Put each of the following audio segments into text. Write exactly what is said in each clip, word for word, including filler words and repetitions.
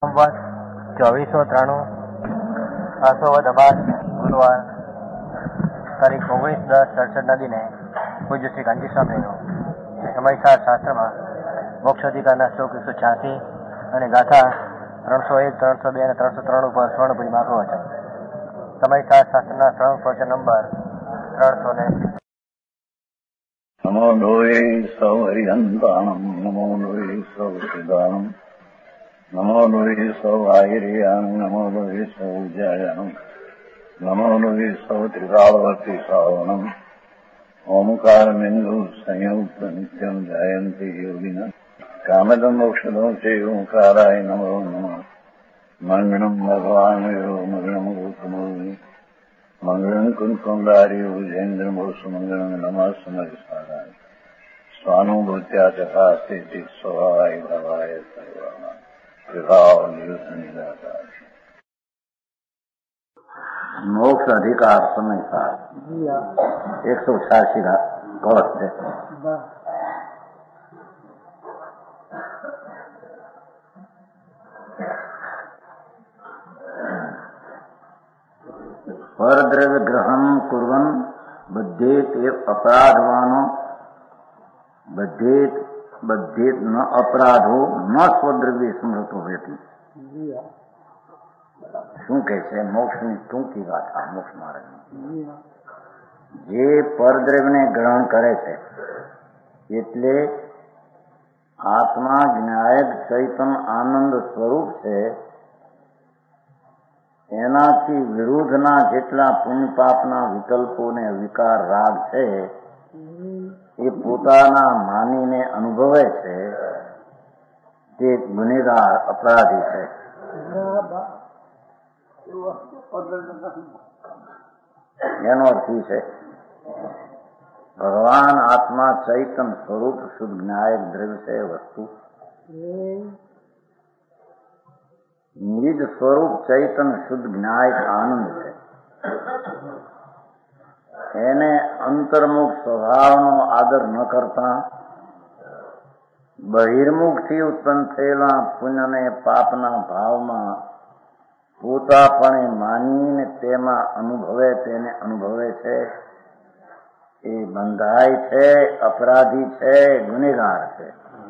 સંવત ચોવીસો ત્રાણું આસોવદ અબાદ ગુરુવાર તારીખ ઓગણીસ દસ સડસઠના દિને પૂજ્ય શ્રી કાંજી સ્વામીનું સમયસાર શાસ્ત્રમાં મોક્ષ અધિકારના શ્લોક એકસો છ્યાસી અને ગાથા ત્રણસો એક ત્રણસો બે અને ત્રણસો ત્રણ ઉપર સ્વર્ણપુરી માગો વચન. સમયસાર શાસ્ત્રના ત્રણ વચન નંબર ત્રણસો ને નમો લોહે સૌ હરિહંતાણમ નમો લોહે સૌ સિદ્ધાણમ નમો લોહે સૌ આહિર્યામ નમો લોહે સૌ જયામ નમો લોહે સૌ ત્રિકાળવર્તી શ્રાવણમ ઓમકાર બિંદુ સંયુક્ત નિત્યમ જયંતી યોગિના કામદમ મોક્ષદો છે ઓંકારાય નમો નમઃ મંગળમ ભગવાન મંગળમ ગોતમોની મંગળમ કુંકુંડારી ઉજેન્દ્ર મોસુ મંગળમ નમઃ સમરિસારાય સ્વાનુભૂત્યા ચકા સ્થિતિ સ્વભાવાય ભવાય સર્વના મોક્ષ અધિકાર સમયસાર એકસો છ્યાસી કળશ છે. પરદ્રવ્ય ગ્રહણ કુર્વન બધેત એવ અપરાધવાનો બધેત બધેત ન અપરાધો ન સ્વદ્રવ્ય સ્મૃતો રહેતી. શું કહે છે? મોક્ષની ટૂંકી ગાથા મોક્ષ માર્ગની. જે પરદ્રવ્યને ગ્રહણ કરે છે એટલે આત્મા જ્ઞાયક ચૈતન આનંદ સ્વરૂપ છે. એનાથી વિરુદ્ધના જેટલા પુણ્ય પાપના વિકલ્પો ને વિકાર રાગ છે એ પોતાના માનીને અનુભવે છે તે ગુનેગાર અપરાધી છે. એનો અર્થ એ છે ભગવાન આત્મા ચૈતન સ્વરૂપ શુદ્ધ જ્ઞાયક દ્રવ્ય છે. વસ્તુ નિજ સ્વરૂપ ચૈતન શુદ્ધ જ્ઞાયક આનંદ છે. એને અંતર્મુખ સ્વભાવનો આદર ન કરતા બહિર્મુખથી ઉત્પન્ન થયેલા પુણ્યને પાપના ભાવમાં પોતાપણે માનીને તેમાં અનુભવે તેને અનુભવે છે. એ બંધાય છે, અપરાધી છે, ગુનેગાર છે.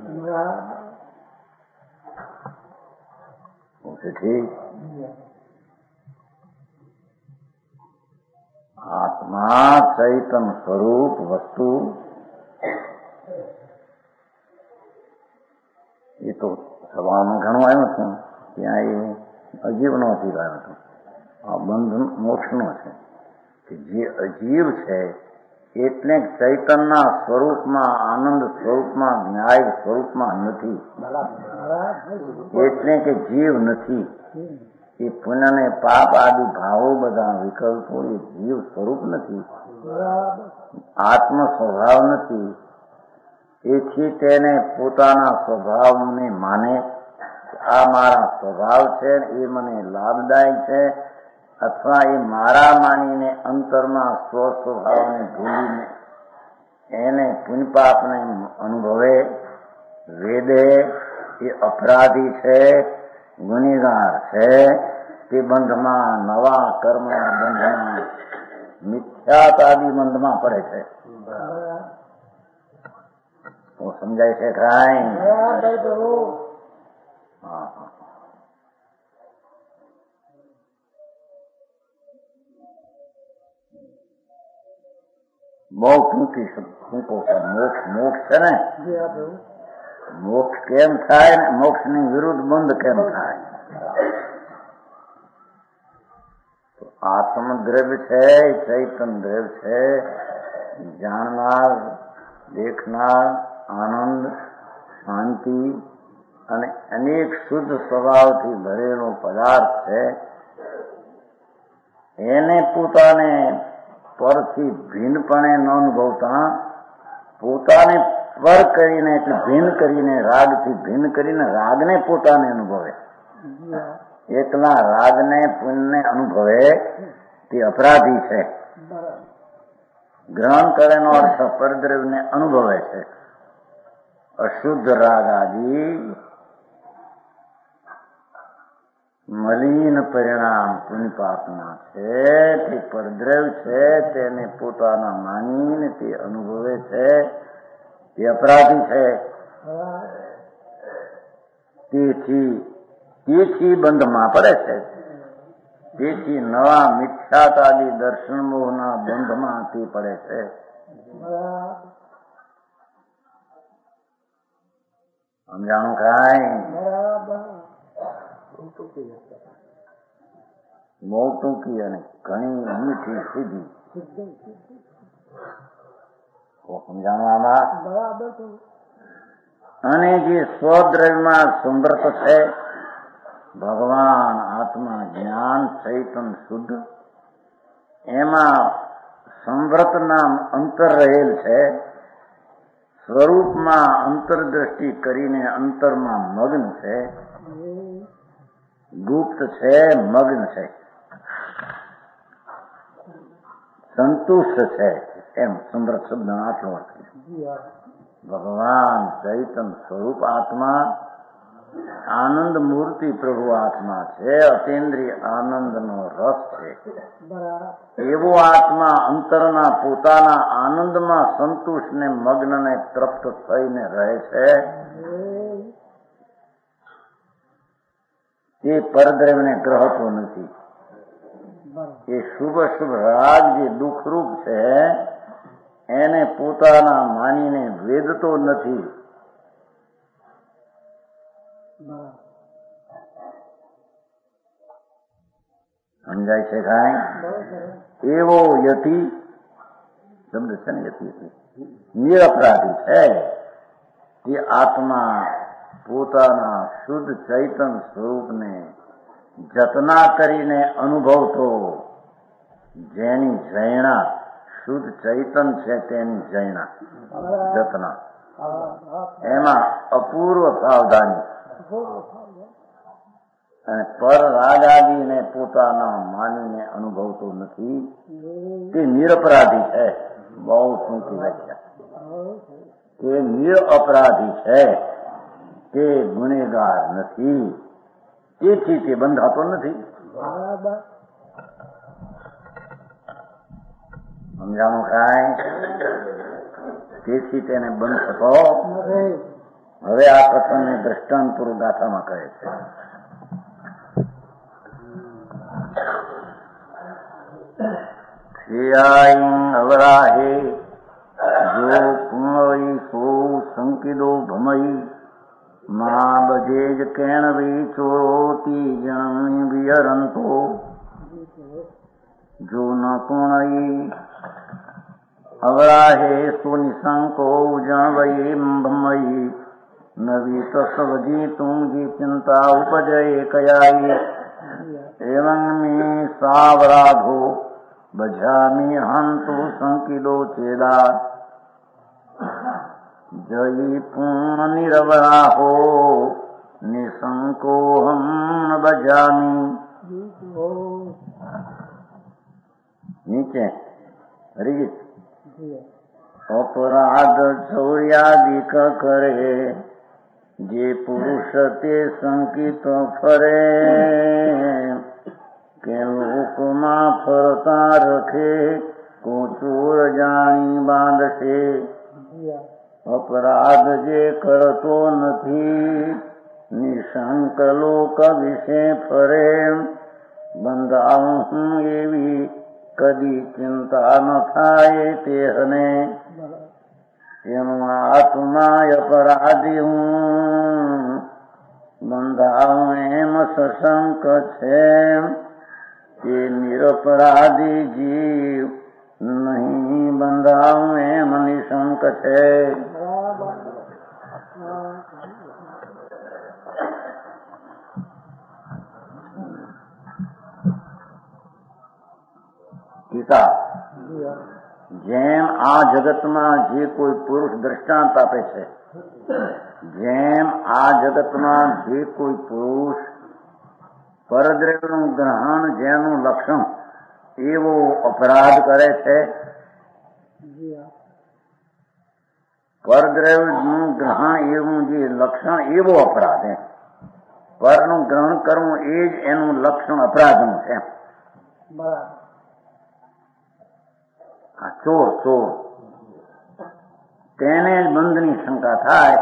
આત્મા ચૈતન સ્વરૂપ વસ્તુ એ તો સવારમાં ઘણું આવ્યું છે. ત્યાં એ અજીવનો અધિકાર હતો. આ બંધન મોક્ષનો છે કે જે અજીવ છે એટલે ચૈતનના સ્વરૂપમાં આનંદ સ્વરૂપમાં ન્યાય સ્વરૂપમાં નથી. એટલે કે જીવ નથી. એ પુણ્ય ને પાપ આદિ ભાવો બધા વિકલ્પો એ જીવ સ્વરૂપ નથી, આત્મ સ્વભાવ નથી. એથી તેને પોતાના સ્વભાવને માને આ મારા સ્વભાવ છે, એ મને લાભદાયક છે, અથવા એ મારા માનીને અંતરમાં સ્વ સ્વભાવને ભૂલીને એને પુણ્યપાપને અનુભવે વેદે એ અપરાધી છે, ગુનેગાર છે. તે બંધમાં નવા કર્મના બંધમાં મિથ્યાતાદી બંધમાં પડે છે. તો સમજાય છે કાંઈ? હા હા બહુ ટૂંકી ટૂંકો છે. મોક્ષ મોક્ષ છે ને, મોક્ષ કેમ થાય ને મોક્ષ ની વિરુદ્ધ બંધ કેમ થાય? આત્મદ્રવ્ય છે, ચૈતન દ્રવ્ય છે, જાણનાર, દેખનાર, આનંદ, શાંતિ અને અનેક શુદ્ધ સ્વભાવથી ભરેલો પદાર્થ છે. એને પોતાને પરથી ભિન્નપણે ન અનુભવતા પોતાને પર કરીને એટલે ભિન્ન કરીને રાગથી ભિન્ન કરીને રાગને પોતાને અનુભવે. એકલા રાગને પુણ્યને અનુભવે તે અપરાધી છે. ગ્રહણ કરેનો અર્થ પરદ્રવ્યને અનુભવે છે. અશુદ્ધ રાગ આદિ મલિન પરિણામ પુણ્ય પાપના છે. તે પરદ્રવ છે, તેને પોતાના માનીને તે અનુભવે છે, તે અપરાધી છે. તેથી તેથી બંધમાં પડે છે. તેથી નવા મિથ્યાતાદી દર્શન મોહના બંધમાં તે પડે છે. સમજાણું કાંઈ? બહુ ટૂંકી અને ઘણી મીઠી સીધી. સમજાણું આમાં? અને જે સ્વદ્રવ્યમાં સમૃત છે, ભગવાન આત્મા જ્ઞાન ચૈતન શુદ્ધ, એમાં સંવ્રત નામ અંતર રહેલ છે. સ્વરૂપમાં અંતરદ્રષ્ટિ કરીને અંતરમાં મગ્ન છે, ગુપ્ત છે, મગ્ન છે, સંતુષ્ટ છે. એમ સંવ્રત શબ્દ આટલો અર્થ છે. ભગવાન ચૈતન સ્વરૂપ આત્મા આનંદ મૂર્તિ પ્રભુ આત્મા છે, અતેન્દ્રિય આનંદનો રસ છે. એવો આત્મા અંતરના પોતાના આનંદમાં સંતુષ્ટ ને મગ્ન ને તૃપ્ત થઈને રહે છે. તે પરદ્રવ્યને ગ્રહતો નથી. એ શુભ શુભ રાગ જે દુઃખરૂપ છે, એને પોતાના માનીને વેદતો નથી. સમજાય છે કાંઈ? એવો યતિ શબ્દ છે ને, યતિ નિરપરાધી છે. તે આત્મા પોતાના શુદ્ધ ચૈતન સ્વરૂપને જતના કરીને અનુભવતો, જેની જૈણા શુદ્ધ ચૈતન છે તેની જૈણા જતના, એમાં અપૂર્વ સાવધાની અને પર રાગાદીને પોતાના માનીને અનુભવતો નથી. તે નિરપરાધી છે. બહુ ટૂંકી વ્યાખ્યા. તે નિરઅપરાધી છે, તે ગુનેગાર નથી. તેથી તે બંધાતો નથી. સમજાણું કાંઈ? તેથી તેને બંધ થતો. હવે આ કથનને દ્રષ્ટાંત પૂર્વ ગાથામાં કહે છે. અવરાહે જો પુણ્ય સો સંકિદો ભમઈ મા બજેજ કેણ વી ચોરોતી જણ વિહરંતો જો ન પુણ્ય અવરાહે સુનિશંકો જણવયે ભમઈ નવી તસ્વજી તું જી ચિંતા ઉપજય કયાઈ એવં મી સાવરાધો બજામી હંતુ સંકિદો ચેદા જયી પૂર્ણ નિરવરાહો નિશંકોહમ બજામી. નીચે હરિજીત અપરાધ ચૌર્યાદિક કરે જે પુરુષ તે સંકિત ફરે કે લોકમાં ફરતા રખે કો ચોર જાણી બાંધશે. અપરાધ જે કરતો નથી નિશંક લોક વિશે ફરે બંધાવું એવી કદી ચિંતા ન થાય તેહને. તેનું આત્મા અપરાધી હું બંધાવું એમ સશંક છે. તે નિરપરાધી જીવ નહીં બંધાવું એમ નિશંક છે. ટીકા. જેમ આ જગતમાં જે કોઈ પુરુષ દ્રષ્ટાંત આપે છે, જેમ આ જગતમાં જે કોઈ પુરુષ પરદ્રવ્યનું ગ્રહણ જેનું લક્ષણ એવો અપરાધ કરે છે, પરદ્રવ્યનું ગ્રહણ એવું જે લક્ષણ એવો અપરાધ પરનું ગ્રહણ કરવું એ જ એનું લક્ષણ અપરાધનું છે. આ ચોર ચોર તેને જ બંધની શંકા થાય.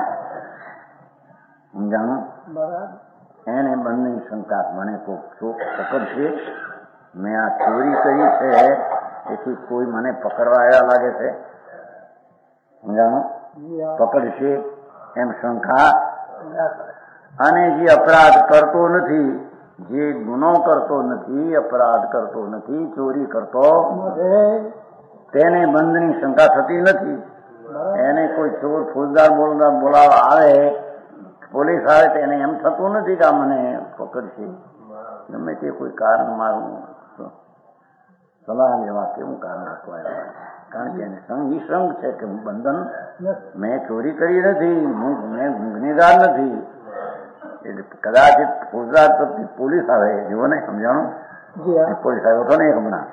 સમજાણું? એને બંધની શંકા મને કોઈ પકડશે, મેં આ ચોરી કરી છે એથી કોઈ મને પકડવા આવ્યા લાગે છે. સમજાણું? પકડશે એમ શંકા. અને જે અપરાધ કરતો નથી, જે ગુનો કરતો નથી, અપરાધ કરતો નથી, ચોરી કરતો તેને બંધની શંકા થતી નથી. એને કોઈ ચોર ફોજદાર બોલાવા આવે, પોલીસ આવે તો એને એમ થતું નથી કે આ મને પકડશે. ગમે તે કોઈ કારણ મારું સલાહ લેવા કેવું કારણ રાખવા આવ્યા? કારણ કે એને સંઘ નિસંગ છે કે હું બંધન, મેં ચોરી કરી નથી, મેં ગુનેગાર નથી. એટલે કદાચિત ફોજદાર પરથી પોલીસ આવે, જુઓ ને, સમજાણું? પોલીસ આવ્યો હતો ને હમણાં,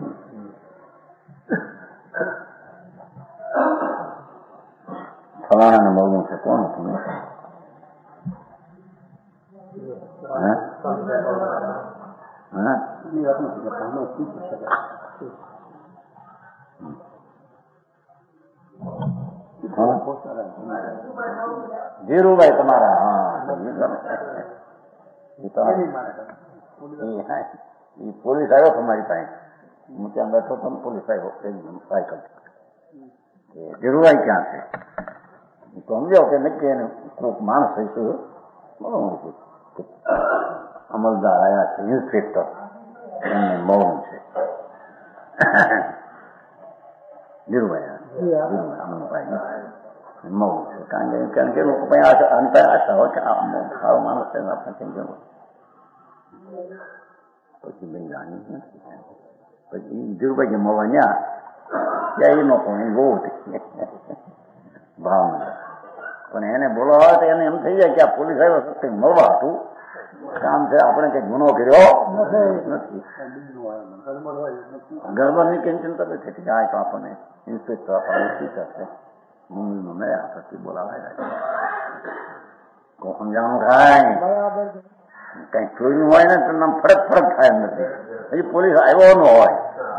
ફલાણાને મળવું છે. કોણ હતું? ધીરુભાઈ તમારા? હા, એ પોલીસ આવ્યો તમારી પાસે, હું ત્યાં બેઠો તો પોલીસ આવ્યો સાયકલ. ધીરુભાઈ ક્યાં છે? સમજો કે નક્કી એને કોઈક માણસ હશે, અમલદાર આવ્યા છે, ઇન્સ્પેક્ટર, એમને મળવું છે. ધીરુભાઈ અમલભાઈ મળવું છે. કારણ કે કારણ કે લોકો આશા હોય કે સારો માણસ છે, આપણે કેમ જવું. પછી ભાઈ જાણી નથી. પછી ધીરુભાઈ જે મળવા ત્યાં ત્યાં એનો પણ બહુ ભાવના. પણ એને બોલાવા તો એને એમ થઈ જાય કે આ પોલીસ આવ્યો સત્ય મળવા હતું, કામ છે, આપણે કઈ ગુનો કર્યો નથી. ગડબડની કેમ ચિંતા નથી કે આ તો આપણને ઇન્સ્પેક્ટર આપણને શીખે છે, મુંબઈમાં મળ્યા પછી બોલાવાયા છે. કોઈ સમજાણું થાય કઈ ચોર્યું હોય ને તો ફરક ફરક થાય નથી. હજી પોલીસ આવ્યો ન હોય,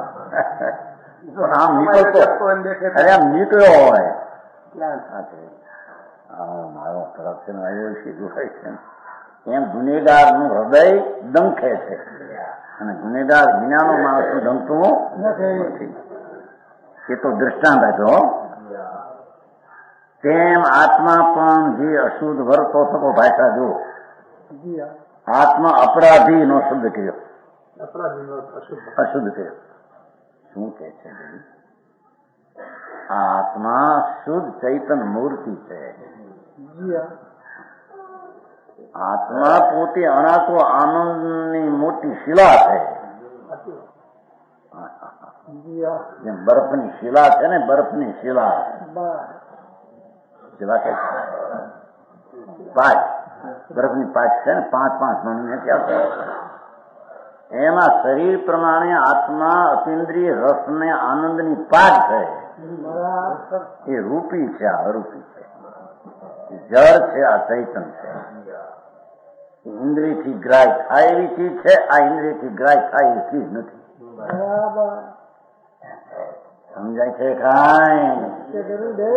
આમ નીકળતો, અરે આમ નીકળ્યો હોય, ક્યાં સાથે મારો કરપ્શન આવ્યો સીધું હોય છે. એમ ગુનેગાર નું હૃદય ડંખે છે, અને ગુનેગાર વિનાનો માણસ ડંખતું નથી. એ તો દ્રષ્ટાંત આપ્યો. તેમ આત્મા પણ જે અશુદ્ધ વર્તો થતો, ભાષા જો આત્મા અપરાધી નો શબ્દ કર્યો, અશુદ્ધ કર્યો. શું કે છે? આત્મા શુદ્ધ ચૈતન મૂર્તિ છે. આત્મા પોતે અણાતો આનંદની મોટી શિલા છે. જેમ બરફની શિલા છે ને, બરફની શિલા શિલા કે પાંચ બરફની પાંચ છે ને, પાંચ પાંચ મહિને ક્યાં એમાં શરીર પ્રમાણે આત્મા અતિન્દ્રિય રસ ને આનંદની પાક છે. એ રૂપી છે, આ અરૂપી છે. જળ છે, આ ચૈતન છે. ઇન્દ્રિયથી ગ્રાહ્ય થાય એવી ચીજ છે, આ ઇન્દ્રિયથી ગ્રાહ્ય થાય એવી ચીજ નથી. સમજાય છે? કાંઈ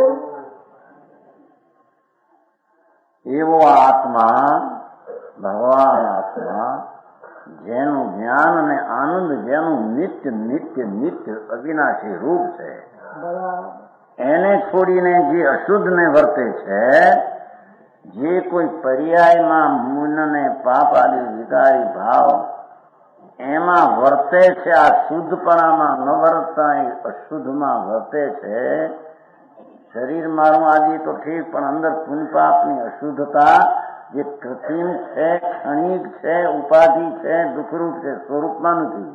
એવો આત્મા, ભગવાન આત્મા, જેનું જ્ઞાન અને આનંદ, જેનું નિત્ય નિત્ય નિત્ય અવિનાશી રૂપ છે, એને છોડીને જે અશુદ્ધને વર્તે છે, જે કોઈ પર્યાયમાં મૂનને પાપ આદિ વિકારી ભાવ એમાં વર્તે છે, આ શુદ્ધપણામાં ન વર્તતા અશુદ્ધમાં વર્તે છે. શરીર મારું આદિ તો ઠીક, પણ અંદર પુણ્યપાપની અશુદ્ધતા જે કૃત્રિમ છે, ક્ષણિક છે, ઉપાધિ છે, દુઃખરૂપ છે, સ્વરૂપમાં નથી.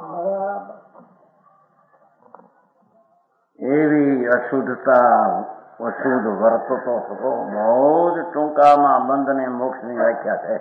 એવી અશુદ્ધતા, અશુદ્ધ વર્તતો થતો બહુ જ ટૂંકામાં બંધ ને મોક્ષની વ્યાખ્યા છે.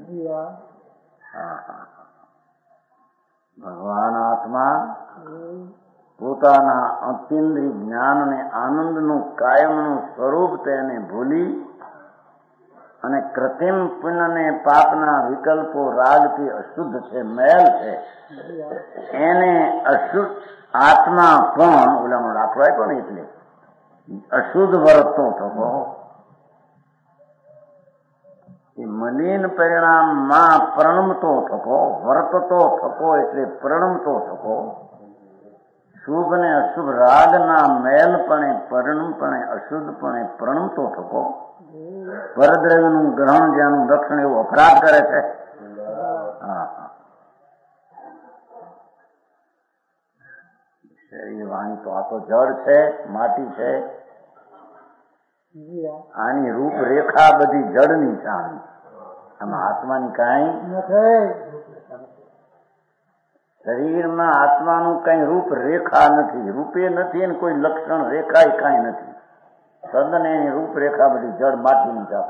ભગવાન આત્મા પોતાના અતિન્દ્રિય જ્ઞાન અને આનંદનું કાયમનું સ્વરૂપ તેને ભૂલી અને કૃત્રિમ પુણ્ય ને પાપના વિકલ્પો રાગથી અશુદ્ધ છે, મેલ છે, એને અશુદ્ધ આત્મા પણ ઓલાનો દાખલો આપ્યો ને એટલે અશુદ્ધ વર્તતો થકો, એ મલિન પરિણામમાં પ્રણમતો થકો, વર્તતો થકો એટલે પ્રણમતો થકો, શુભ ને અશુભ રાગના મેલપણે પરિણમપણે અશુદ્ધપણે પ્રણમતો થકો, પરદ્રવ્યનું ગ્રહણ જેનું દક્ષિણ એવું અપરાધ કરે છે. હા હા શરીર વાણી તો આ તો જળ છે, માટી છે, આની રૂપરેખા બધી જળની છે. આની આમાં આત્માની કાંઈ નથી. શરીરમાં આત્માનું કઈ રૂપરેખા નથી, રૂપે નથી અને કોઈ લક્ષણ રેખા કાંઈ નથી. તદ્દન એની રૂપરેખા બધી જળ માટીની જાતો.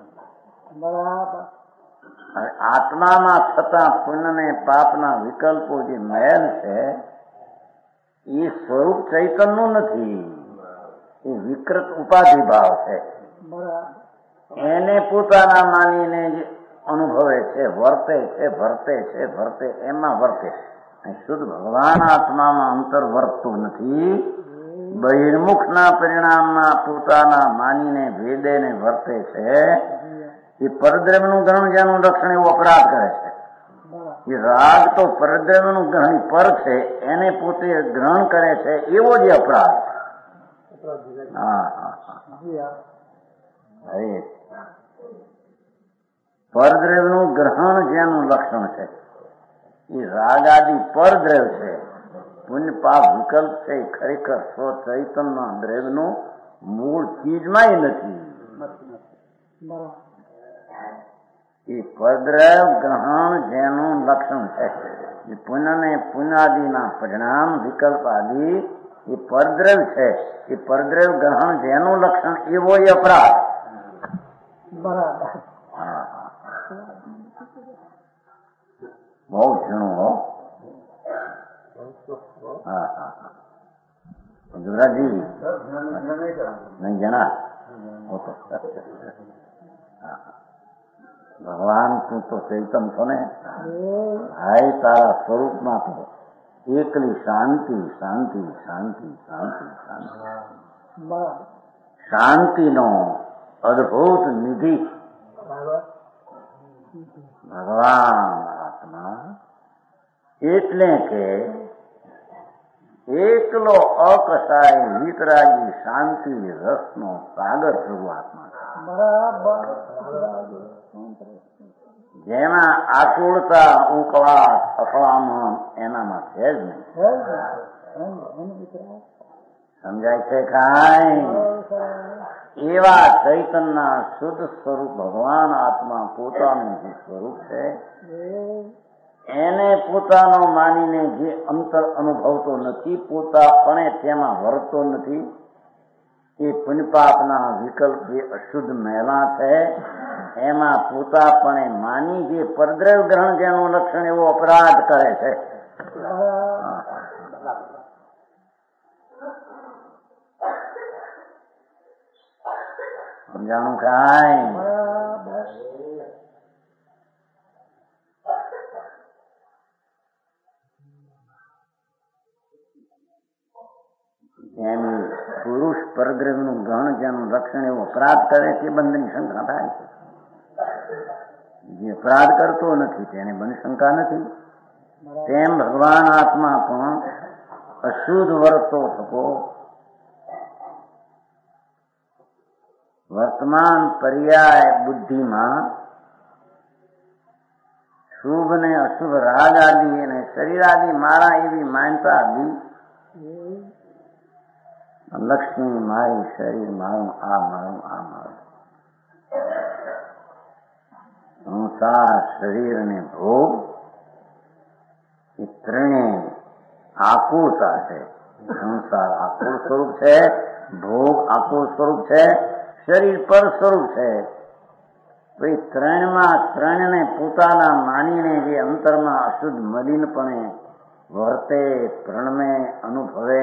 આત્મામાં થતા પુણ્ય ને પાપના વિકલ્પો જે મેલ છે એ સ્વરૂપ ચૈતન્યનું નથી, એ વિકૃત ઉપાધિ ભાવ છે. એને પોતાના માનીને જે અનુભવે છે, વર્તે છે, વર્તે છે, વર્તે એમાં વર્તે. શુદ્ધ ભગવાન આત્મામાં અંતર વર્તતું નથી. બહિર્મુખના પરિણામમાં પોતાના માનીને ભેદે ને વર્તે છે. એ પરદ્રવ્યનું ગ્રહણ જેનું લક્ષણ એવું અપરાધ કરે છે. એ રાગ તો પરદ્રવ્યનું ગ્રહણ પર છે, એને પોતે ગ્રહણ કરે છે, એવો જ અપરાધ. હા હા હા પરદ્રવ્યનું ગ્રહણ જેનું લક્ષણ છે એ રાગ આદિ પરદ્રવ્ય છે. પુણ્ય પાપ વિકલ્પ છે એ ખરેખર સ્વ ચૈતન્ય દ્રવ્યનું મૂળ ચીજમાં નથી. એ પરદ્રવ્ય ગ્રહણ જેનું લક્ષણ છે એ પુણ્ય ને પુણ્યાદિના પરિણામ વિકલ્પ આદિ એ પરદ્રવ્ય છે. એ પરદ્રવ્ય ગ્રહણ જેનું લક્ષણ એવો એ અપરાધ. બરાબર. હા બહુ ઝીણું હો. હા હા ગુજરાતજી નહીં જણા ભગવાન તું તો ચૈતન છો ને ભાઈ, તારા સ્વરૂપમાં તો એકલી શાંતિ શાંતિ શાંતિ શાંતિ શાંતિ શાંતિનો અદભુત નિધિ ભગવાન આત્મા. એટલે કે એકલો અકસાય વિતરાગી શાંતિ રસનો સાગર પ્રભુ આત્મા જેમાં આકુળતા ઉકળાટ અકળામણ એનામાં છે જ નહીં. સમજાય છે કાંઈ? એવા ચૈતનના શુદ્ધ સ્વરૂપ ભગવાન આત્મા પોતાનું જે સ્વરૂપ છે એને પોતાનો માનીને જે અંતર અનુભવતો નથી, પોતાપણે તેમાં વર્તતો નથી, એ પુણ્યપાપના વિકલ્પ જે અશુદ્ધ મેલા છે એમાં પોતાપણે માની જે પરદ્રવ્ય ગ્રહણ જેનું લક્ષણ એવો અપરાધ કરે છે. સમજાણું કાંઈ? એમ પુરુષ પરદ્રવ્યનું ગ્રહણ જેનું લક્ષણ એવું અપરાધ કરે તે બંધની શંકા થાય છે. જે અપરાધ કરતો નથી તેને બંધ શંકા નથી. તેમ ભગવાન આત્મા પણ અશુદ્ધ વર્તો થકો વર્તમાન પર્યાય બુદ્ધિમાં શુભ ને અશુભ રાગ આદિ અને શરીર આદિ મારા એવી માનતા આદિ લક્ષ્મી મારી, શરીર મારું, આ મારું, આ મારું, સંસાર શરીર અને ભોગ એ ત્રણેય આકુળતા છે. સંસાર આકુળ સ્વરૂપ છે, ભોગ આકુળ સ્વરૂપ છે, શરીર પર સ્વરૂપ છે. તો એ ત્રણમાં ત્રણને પોતાના માનીને જે અંતરમાં અશુદ્ધ મલિનપણે વર્તે, પ્રણમે, અનુભવે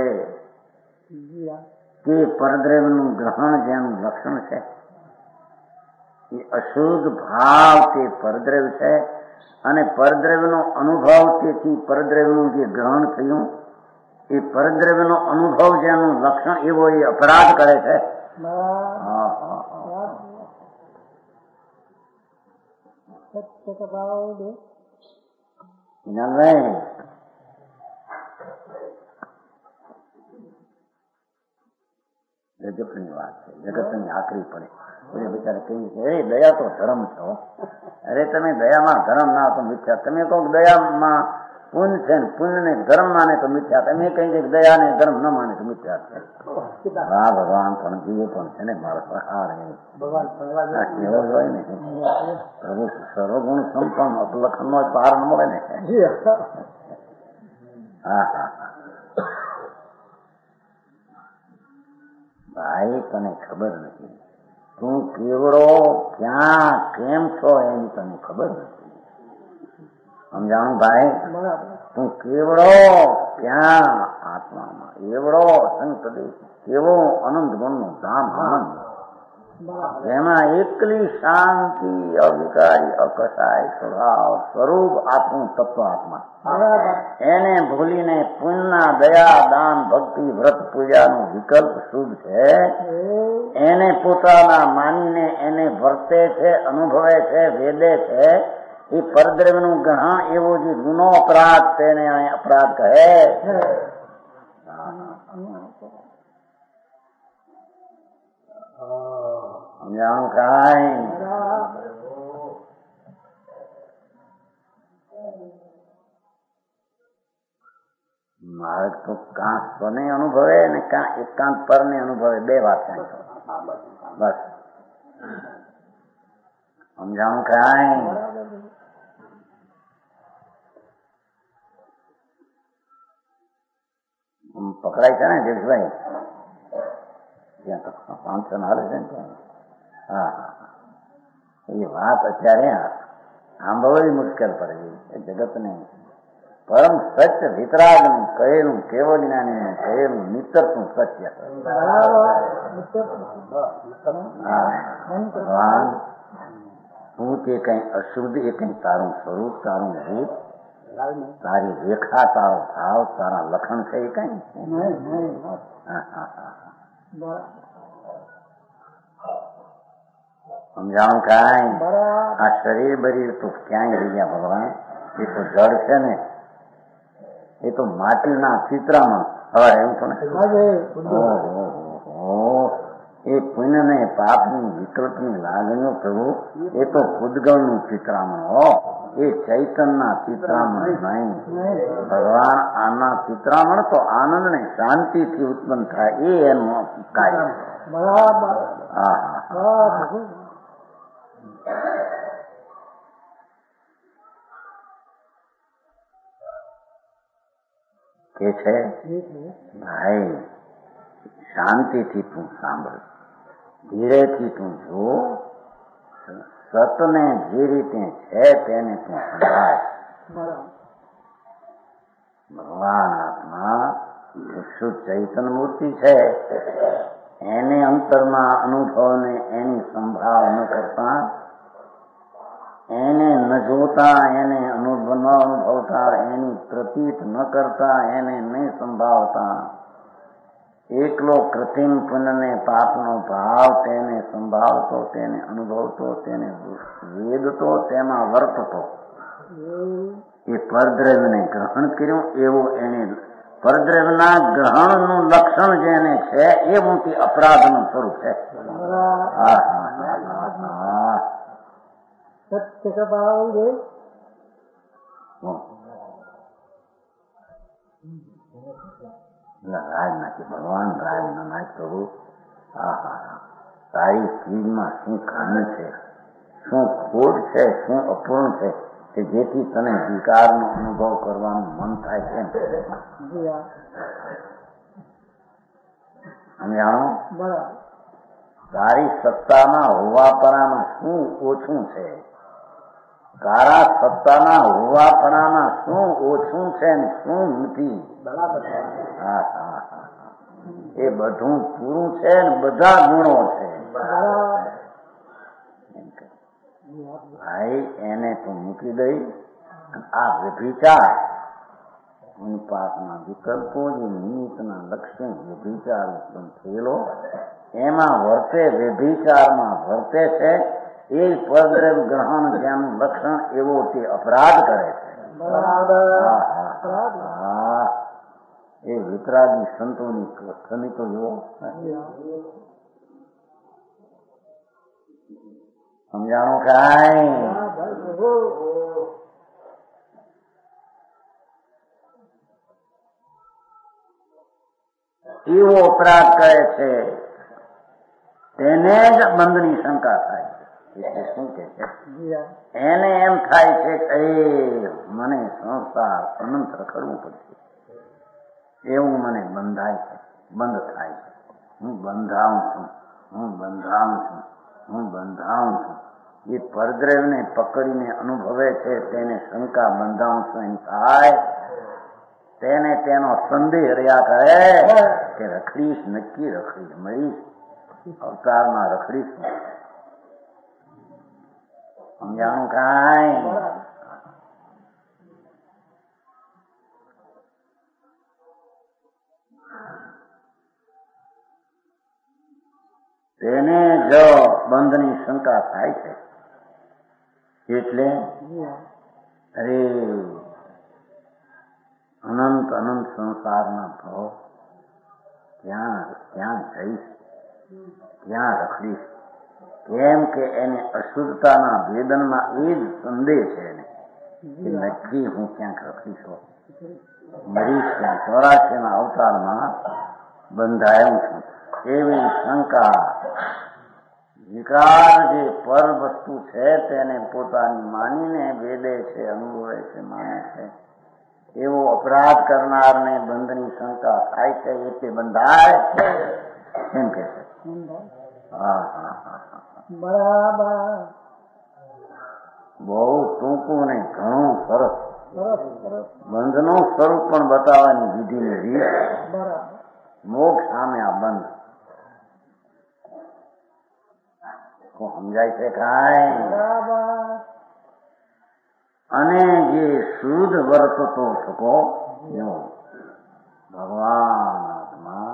તે પરદ્રવ્યનું ગ્રહણ જેનું લક્ષણ છે એ અશુદ્ધ ભાવ તે પરદ્રવ્ય છે અને પરદ્રવ્યનો અનુભવ તેથી પરદ્રવ્યનું જે ગ્રહણ થયું એ પરદ્રવ્યનો અનુભવ જેનું લક્ષણ એવો એ અપરાધ કરે છે. જગતની વાત છે, જગતની આકરી પડે. એટલે બિચારા કહીએ કે અરે દયા તો ધર્મ છો. અરે તમે દયામાં ધર્મ ના તો મિથ્યા. તમે કહો દયામાં પુણ્ય છે ને પુણ્ય ને ધર્મ માને તો મિથ્યા. તમે કઈ કે દયા ને ધર્મ ન માને તો મિથ્યા છે. હા ભગવાન પણ જીવો પણ છે ને મારો પ્રહાર એવો હોય ને પ્રભુ સર્વગુણ સંપન્ન અપલખન નો પાર ન મળે ને. હા હા ભાઈ તને ખબર નથી તું કેવડો ક્યાં કેમ છો એની તને ખબર નથી. સમજાણું ભાઈ? તું કેવડો ક્યાં આત્મામાં એવડો સંતદેશ કેવો અનંત ગુણનું ધામ આનંદ જેમાં એકલી શાંતિ અવિકારી અકસાય સ્વભાવ સ્વરૂપ આપણું તત્વ આત્મા એને ભૂલીને પુણ્યના દયા દાન ભક્તિ વ્રત પૂજાનો વિકલ્પ શુદ્ધ છે એને પોતાના માનીને એને વર્તે છે અનુભવે છે વેદે છે એ પરદ્રવ્યનું ગ્રહણ એવો જે ગુનો અપરાધ તેને અપરાધ કહે. સમજાણું કાંઈ? માર્ગ તો કાંક સ્વને અનુભવે ને કાં એકાંત પર ને અનુભવે બે વાત કાંઈ બસ. સમજાણું કાંઈ? પકડાય છે ને જયેશભાઈ? ત્યાં તો પાંચસો હાલે છે ને. હા એ વાત અત્યારે સાંભળવી મુશ્કેલ પડે એ જગતને. પરમ સત્ય વિતરાગનું કહેલું કેવળ જ્ઞાની કહેલું નિતરતું સત્ય. ભગવાન તું તે કઈ અશુદ્ધ એ કઈ તારું સ્વરૂપ તારું રૂપ તારી રેખા તારો ભાવ તારા લખણ છે એ કઈ. સમજાણું કાંઈ? આ શરીર બરીર તો ક્યાંય રહી ગયા ભગવાન. એ તો જળ છે ને એ તો માટીના ચિત્રામાં હવે એમ છો ને એ પુણ્ય ને પાપની વિકલ્પની લાગણીઓ પ્રભુ એ તો ભૂતગળનું ચિત્રામણ હો એ ચૈતનના ચિત્રામણ નહીં. ભગવાન આના ચિત્રામણ તો આનંદ ને શાંતિથી ઉત્પન્ન થાય એ એનું કાર્ય. હા હા કે છે ભાઈ શાંતિથી તું સાંભળ ધીરેથી તું જો સતને જે રીતે છે તેને તું સમજાય. ભગવાન આત્મા શુદ્ધ ચૈતન મૂર્તિ છે એને અંતરના અનુભવને એની સંભાળ ન કરતા એને ન જોતા એને અનુભવ ન અનુભવતા એની પ્રતીત ન કરતા એને નહીં સંભાવતા એકલો કૃત્રિમ પુણ્યને પાપનો ભાવ તેને સંભાળતો તેને અનુભવતો તેને વેદતો તેમાં વર્તતો એ પરદ્રવ્યને ગ્રહણ કર્યું એવું એને પરદ્રવ્યના ગ્રહણનું લક્ષણ જેને છે એ મોટી અપરાધનું સ્વરૂપ છે. હા હા હા સત્ય ભાવ રાજ નાખી ભગવાન રાજ ન નાખ પ્રભુ. હા હા હા તારી ચીજમાં શું ખામી છે શું ખોટ છે શું અપૂર્ણ છે કે જેથી તને વિકારનો અનુભવ કરવાનું મન થાય છે. સમજાણો? તારી સત્તામાં હોવાપણામાં શું ઓછું છે તારા સત્તાના હોવાપણામાં શું ઓછું છે ને શું નથી. હા હા હા એ બધું પૂરું છે ને બધા ગુણો છે. ભાઈ એને તો મૂકી દઈ આ વ્યભિચાર પાપના વિકલ્પો જે નિમિત્તના લક્ષણ વ્યભિચાર ઉત્પન્ન થયેલો એમાં વર્તે વ્યભિચારમાં વર્તે છે એ પરદ્રવ્ય ગ્રહણ જેનું લક્ષણ એવો તે અપરાધ કરે છે. હા એ વિતરાગી સંતોની સ્થિતિ તો જુઓ. સમજાણું કાંઈ? એવો અપરાધ કરે છે તેને જ બંધની શંકા થાય છે. શું કે છે? એને એમ થાય છે કે મને સંસાર અનંત રખડવું પડશે એવું મને બંધાય છે, બંધ થાય છે. હું બંધાઉં છું, હું બંધાઉં છું, હું બંધાઉં છું. એ પરદ્રવ્યને પકડીને અનુભવે છે તેને શંકા બંધાઉં છું એમ થાય. તેને તેનો સંદેહ રહ્યા કરે કે રખડીશ, નક્કી રખડીશ, મળીશ, અવતારમાં રખડીશ. સમજાણું કાંઈ? તેને જો બંધની શંકા થાય છે એટલે અરે અનંત અનંત સંસારના ભાવ ત્યાં ત્યાં જઈશ, ત્યાં રખડીશ. કેમ કે એને અશુદ્ધતાના વેદનમાં એ જ સંદેહ છે એને કે નક્કી હું ક્યાંક રખડીશ, મરીશ ત્યાં, ચોરાશીના અવતારમાં બંધાયું છું એવી શંકા. વિકાર જે પર વસ્તુ છે તેને પોતાની માનીને વેદે છે, અનુભવે છે, માને છે એવો અપરાધ કરનારને બંધની શંકા થાય છે એટલે બંધાય એમ કે છે. હા હા હા બરાબર. બહુ ટૂંકું ને ઘણું સરસ. બંધનું સ્વરૂપ પણ બતાવવાની વિધિની રીત. મોક્ષ સામે આ બંધ સમજાય છે કાંઈ? અને જે શુદ્ધ વર્તતો થકો ભગવાન આત્મા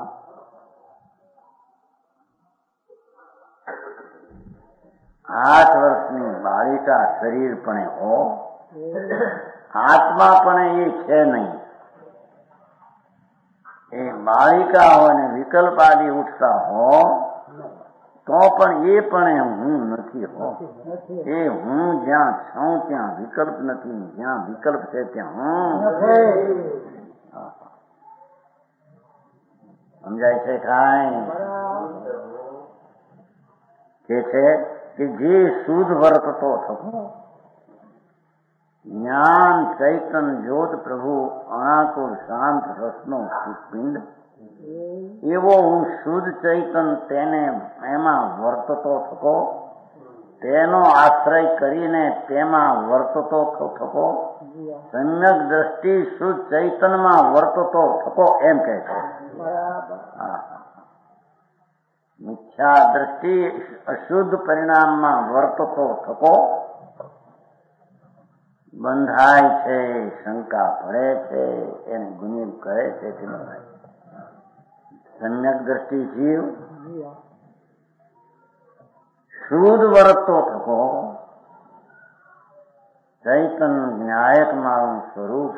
આઠ વર્ષની બાળિકા શરીર પણ હો, આત્મા પણ એ છે નહીં. એ બાળિકા હોય ને વિકલ્પ આદિ ઉઠતા હો તો પણ એ પણ હું નથી હો. એ હું જ્યાં છું ત્યાં વિકલ્પ નથી, જ્યાં વિકલ્પ છે ત્યાં હું. સમજાય છે કાંઈ? કે છે કે જે શુદ્ધ વર્તતો થકો જ્ઞાન ચૈતન જ્યોત પ્રભુ અણાકુર શાંત રસનો પિંડ એવો હું શુદ્ધ ચૈતન તેને એમાં વર્તતો થકો, તેનો આશ્રય કરીને તેમાં વર્તતો થકો, સમ્યક દ્રષ્ટિ શુદ્ધ ચૈતનમાં વર્તતો થકો એમ કહે છે. મિથ્યા દ્રષ્ટિ અશુદ્ધ પરિણામમાં વર્તતો થકો બંધાય છે, શંકા પડે છે, એને ગુનેગ કરે છે. સમ્યક દ્રષ્ટિ જીવ શુદ્ધ વર્તતો થકો ચૈતન ન્યાયક મારું સ્વરૂપ,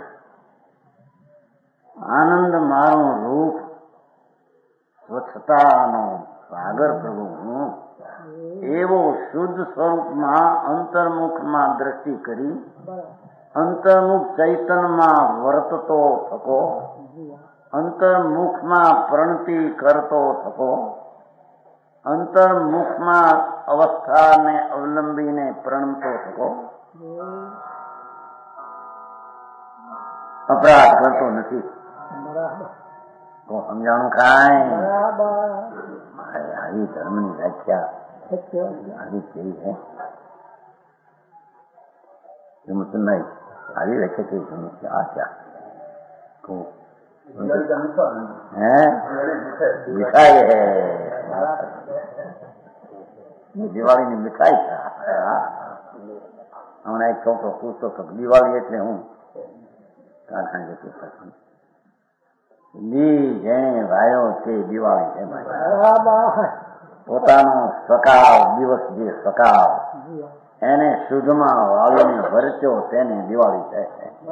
આનંદ મારું રૂપ, સ્વચ્છતાનો સાગર પ્રભુ હું એવો શુદ્ધ સ્વરૂપમાં અંતર્મુખમાં દ્રષ્ટિ કરી અંતર્મુખ ચૈતનમાં વર્તતો થકો, અંતર્મુખમાં પ્રણતિ કરતો થકો, અંતર્મુખમાં અવસ્થાને અવલંબીને પ્રણમતો થકો, અપરાધ કરતો નથી. તો સમજાણું કાંઈ? આવી ધર્મની વ્યાખ્યા આવી કેવી હે એમ તો નહીં. આવી વ્યાખ્યા કેવી સમસ્યા આશા હે મીઠાઈ હે દિવાળીની મીઠાઈ છે. હમણાં એક છોકરો પૂછતો હતો દિવાળી એટલે હું કારખાને જતી દી જેને ભાઈઓ તે દિવાળી છે ભાઈ. પોતાનો સકાવ દિવસ જે સકાવ એને શુદ્ધમાં વાળીને વર્ત્યો તેને દિવાળી છે.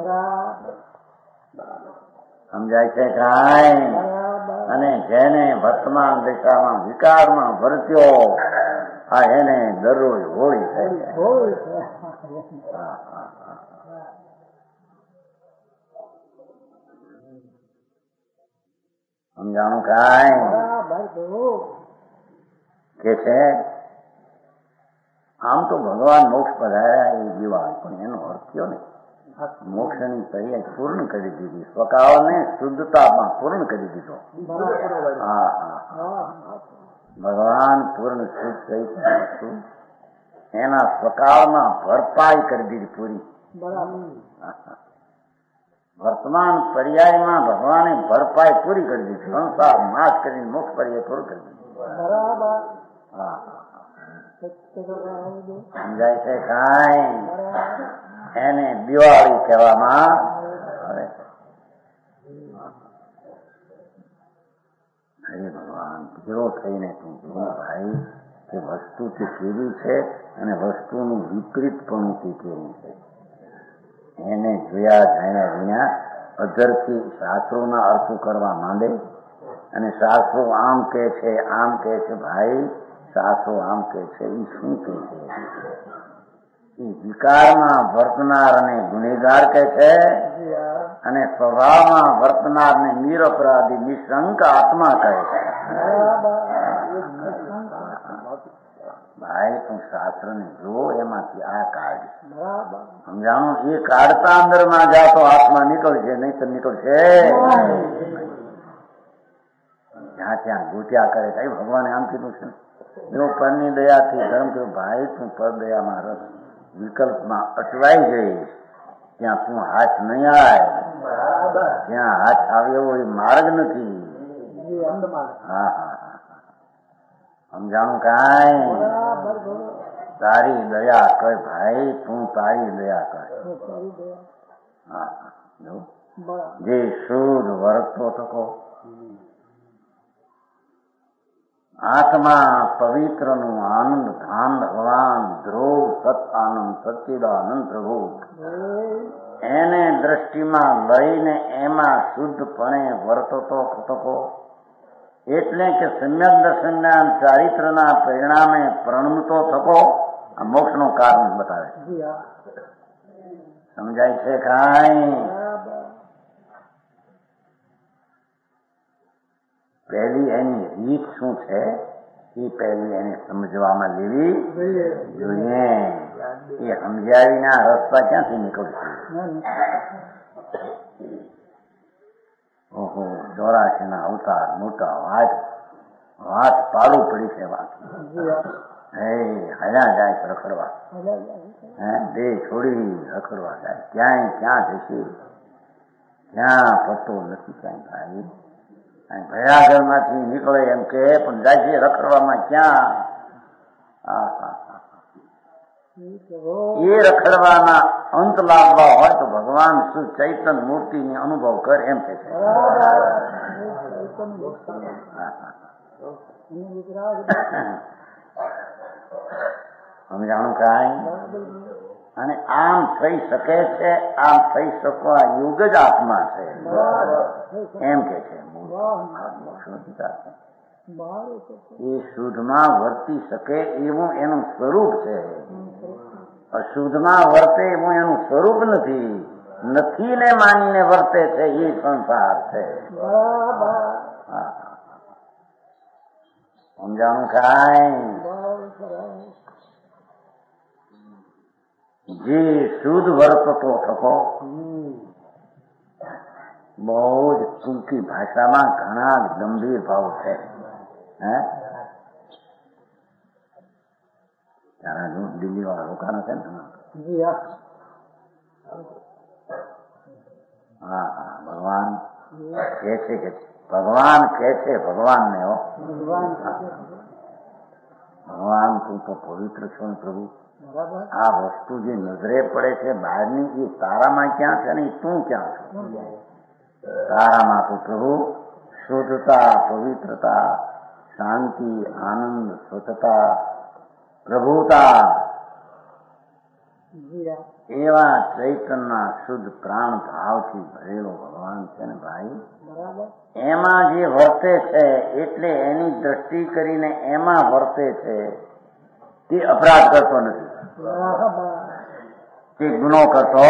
સમજાય છે કાંઈ? અને જેને વર્તમાન દિશામાં વિકારમાં વર્ત્યો આ એને દરરોજ હોળી થાય છે. સમજાણું કાંઈ? કે છે આમ તો ભગવાન મોક્ષ પધાર્યા એ દિવાળી, પણ એનો અર્થ કયો ને મોક્ષની તૈયારી પૂર્ણ કરી દીધી, સ્વકાવને શુદ્ધતામાં પૂર્ણ કરી દીધો. હા હા ભગવાન પૂર્ણ શુદ્ધ થઈ એના સ્વકાવમાં ભરપાઈ કરી દીધી પૂરી. વર્તમાન પર્યાયમાં ભગવાને ભરપાઈ પૂરી કરી દીધી, સંસાર નાશ કરીને મોક્ષ પર્યાય પૂરું કરી દીધું. હા સમજાય છે કાંઈ? એને દિવાળી કહેવામાં આવે છે. હરે ભગવાન જેવો થઈને તું જુઓ ભાઈ કે વસ્તુ તે કેવી છે અને વસ્તુનું વિપરીત પણ તે કેવું છે એને જોયા જાણ્યા વિના અધરથી શાસ્ત્રોના અર્થો કરવા માંડે અને શાસ્ત્રો આમ કે છે આમ કે છે. ભાઈ શાસ્ત્રો આમ કે છે એ શું કે છે? એ વિકારમાં વર્તનાર અને ગુનેગાર કે છે અને સ્વભાવમાં વર્તનાર ને નિરપરાધી નિશંક આત્મા કહે છે. ભાઈ તું શાસ્ત્ર ને જો એમાંથી આ કાઢ સમજાણું. એ કાઢતા અંદર ના જા તો આત્મા નીકળશે, નહીં તો નીકળશે જ્યાં ત્યાં ગોત્યા કરે. કઈ ભગવાને આમ કીધું છે એવો પરની દયાથી ધર્મ કર્યો. ભાઈ તું પર દયામાં રસ વિકલ્પમાં અટવાઈ જઈશ ત્યાં તું હાથ નહીં આવે. જ્યાં હાથ આવે એવો એ માર્ગ નથી. હા હા સમજાણું કાંઈ? તારી દયા કર ભાઈ, તું તારી દયા કર. હા જે શુદ્ધ વર્તતો થકો આત્મા પવિત્ર નું આનંદ ધામ ભગવાન ધ્રુવ સત આનંદ સચ્ચિદાનંદ પ્રભુ એને દ્રષ્ટિમાં લઈને એમાં શુદ્ધપણે વર્તતો થકો એટલે કે સમ્યક દર્શનના ચારિત્રના પરિણામે પ્રણમતો થકો આ મોક્ષ નું કારણ બતાવે. સમજાય છે કાંઈ? પહેલી એની રીત શું છે એ પહેલી એને સમજવામાં લેવી જોઈએ. એ સમજાવીના રસ્તા ક્યાંથી નીકળશે? ઓહો ચોરાશી ના અવતાર મોટા વાત વાત પાડવું પડી છે. વાત હે હયા જાય રખડવા, હે દેહ છોડી રખડવા જાય. ક્યાંય ક્યાં જશે ક્યાં પતો નથી ક્યાંય. ભાઈ ભયાગર માંથી નીકળે એમ કે પણ જાય છે રખડવામાં ક્યાં? એ રખડવાના અંત લાવવા હોય તો ભગવાન શું ચૈતન મૂર્તિ ની અનુભવ કર એમ કે છે. સમજાણું કાંઈ? અને આમ થઈ શકે છે, આમ થઈ શકવા યુગ જ આત્મા છે એમ કે છે. એ શુદ્ધમાં વર્તી શકે એવું એનું સ્વરૂપ છે. અશુદ્ધમાં વર્તે એવું એનું સ્વરૂપ નથી. નથી ને માનીને વર્તે છે એ સંસાર છે. સમજાણું કાંઈ? જે શુદ્ધ વર્તતો થકો બહુ જ ટૂંકી ભાષામાં ઘણા ગંભીર ભાવ છે. હે ત્યાં દિલ્હી વાળા રોકાણ છે ને? હા હા ભગવાન કે છે કે ભગવાન કે છે ભગવાન ને હો ભગવાન તું તો પવિત્ર છો ને પ્રભુ. આ વસ્તુ જે નજરે પડે છે બહારની, એ તારામાં ક્યાં છે ને એ તું ક્યાં છે? તારામાં તો પ્રભુ શુદ્ધતા, પવિત્રતા, શાંતિ, આનંદ, સ્વચ્છતા, પ્રભુતા, એવા ચૈતનના શુદ્ધ પ્રાણ ભાવથી ભરેલો ભગવાન છે ને ભાઈ. એમાં જે વર્તે છે એટલે એની દ્રષ્ટિ કરીને એમાં વર્તે છે, તે અપરાધ કરતો નથી, તે ગુનો કરતો,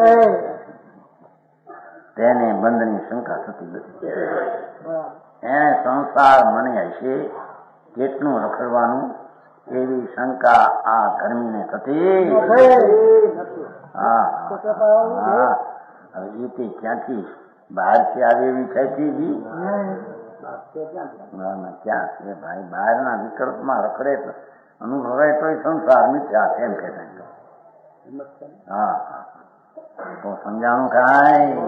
તેને બંધની શંકા થતી નથી. એને સંસાર મને હશે કેટલું રખડવાનું એવી શંકા આ ગરમીને થતી. હા હા હવે એ તે ક્યાંથી બહારથી આવે એવી થતી ક્યાં છે ભાઈ? બહારના વિકલ્પમાં રખડે તો અનુભવાય તો એ સંસાર મિથ્યા છે એમ કે. હા હા તો સમજાણું કાંઈ?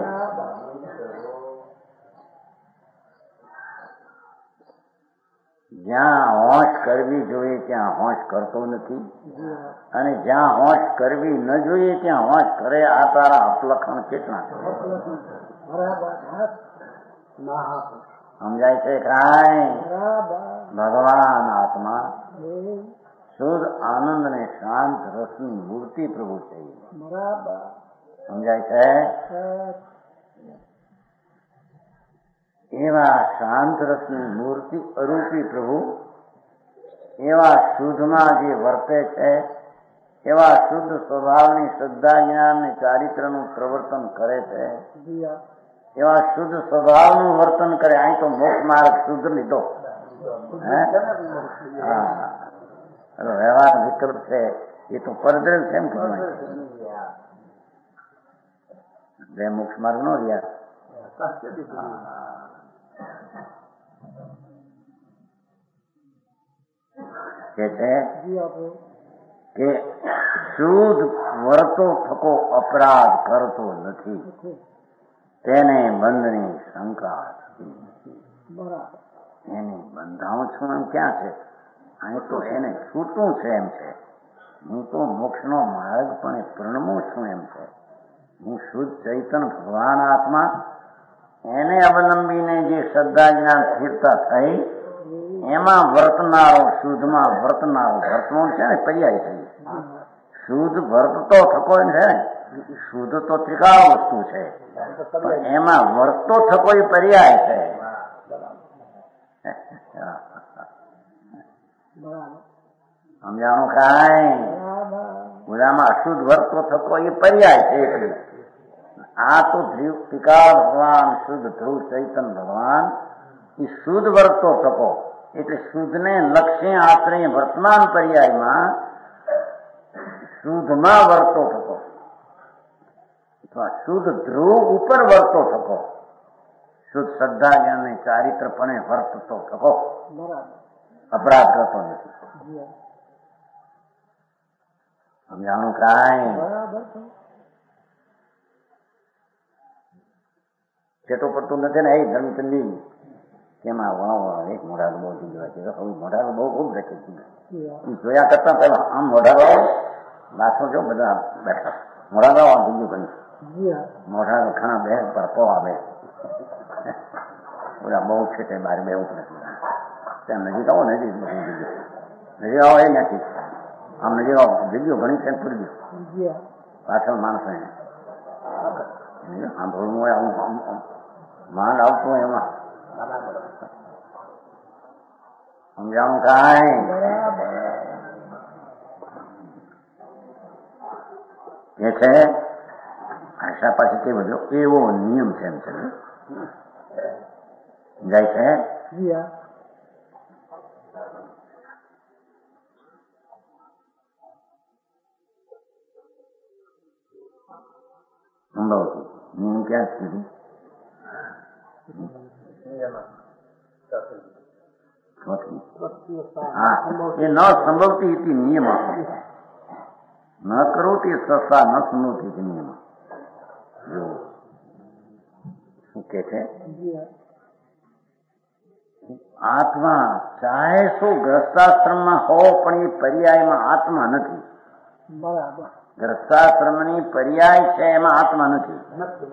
જ્યાં હોશ કરવી જોઈએ ત્યાં હોશ કરતો નથી, અને જ્યાં હોશ કરવી ન જોઈએ ત્યાં હોશ કરે. આ તારા અપલખણ કેટલા છે? સમજાય છે કાંઈ? ભગવાન આત્મા શુદ્ધ આનંદ ને શાંત રસની મૂર્તિ પ્રભુ છે. સમજાય છે? એવા શાંત રસની મૂર્તિ અરૂપી પ્રભુ એવા શુદ્ધમાં જે વર્તે છે, એવા શુદ્ધ સ્વભાવની શ્રદ્ધા જ્ઞાન ને ચારિત્રનું પ્રવર્તન કરે છે, એવા શુદ્ધ સ્વભાવનું વર્તન કરે. અહીં તો મોક્ષ માર્ગ શુદ્ધ લીધો, વ્યવહાર વિકલ્પ છે એ તો પરદ્રેલ છે એમ કહેવાય. બે મોક્ષ માર્ગ નો રહ્યા કે છે કે શુદ્ધ વર્તો થકો અપરાધ કરતો નથી, તેને બંધની શંકા. એને બંધાવું છું એમ ક્યાં છે? અહીં તો એને છૂટું છે એમ છે. હું તો મોક્ષનો માર્ગ પણ પ્રણમું છું એમ છે. હું શુદ્ધ ચૈતન ભગવાન આત્મા, એને અવલંબીને જે શ્રદ્ધા જ્ઞાન સ્થિરતા થઈ એમાં વર્તનારો, શુદ્ધમાં વર્તનારો, વર્તનો છે ને પર્યાય થઈ. શુદ્ધ વર્તતો થકો છે ને, શુદ્ધ તો ત્રિકાળ વસ્તુ છે, પણ એમાં વર્તો થકો એ પર્યાય છે. સમજાણું કાંઈ? બધામાં અશુદ્ધ વર્તો થકો એ પર્યાય છે. એટલે આ તો ત્રિકાળ ભગવાન શુદ્ધ ધ્રુવ ચૈતન ભગવાન એ શુદ્ધ વર્તો થકો, એટલે શુદ્ધને લક્ષ્ય આશ્રય વર્તમાન પર્યાયમાં શુદ્ધમાં વર્તો થકો, અથવા શુદ્ધ ધ્રુવ ઉપર વર્તો થકો, શુદ્ધ શ્રદ્ધા જ્ઞાન ચારિત્રપણે વર્તતો થકો, અપરાધ કરતો નથી. સમજાણું કાંઈ? ચેટો પડતું નથી ને એ ધર્મચંદી કેમાં વણો એક મોઢારો બહુ જોયા છે. મોઢારો બહુ ખૂબ રાખે છે. જોયા કરતા પેલા આમ મોઢારો લાસો જો બધા બેઠા મોઢારો આમ બીજું ઘણી મોઢારો ઘણા બે પર પોવા બે બધા બહુ છે તે બાર બે ઉપરે ત્યાં નજીક આવો નજીક નજીક આવો એ નથી. આમ નજીક આવો જગ્યો ઘણી છે પૂરી ગયો પાછળ માણસ સાંભળવું હોય આવું માંડ આવતું હોય એમાં. સમજાણું કાંઈ? એ છે આશા પાછી તે બધો એવો નિયમ છે એમ છે. જાય છે સંભવતું નિયમ ક્યાં સુધી? હા એ ન સંભવતી ઇતિ નિયમ ન કરોતી સસા ન સંભવતી ઇતિ નિયમ. જો શું કે છે? આત્મા ચાહે શું ગ્રસ્તાશ્રમમાં હો પણ એ પર્યાયમાં આત્મા નથી. બરાબર. ગ્રસ્તાશ્રમની પર્યાય છે એમાં આત્મા નથી.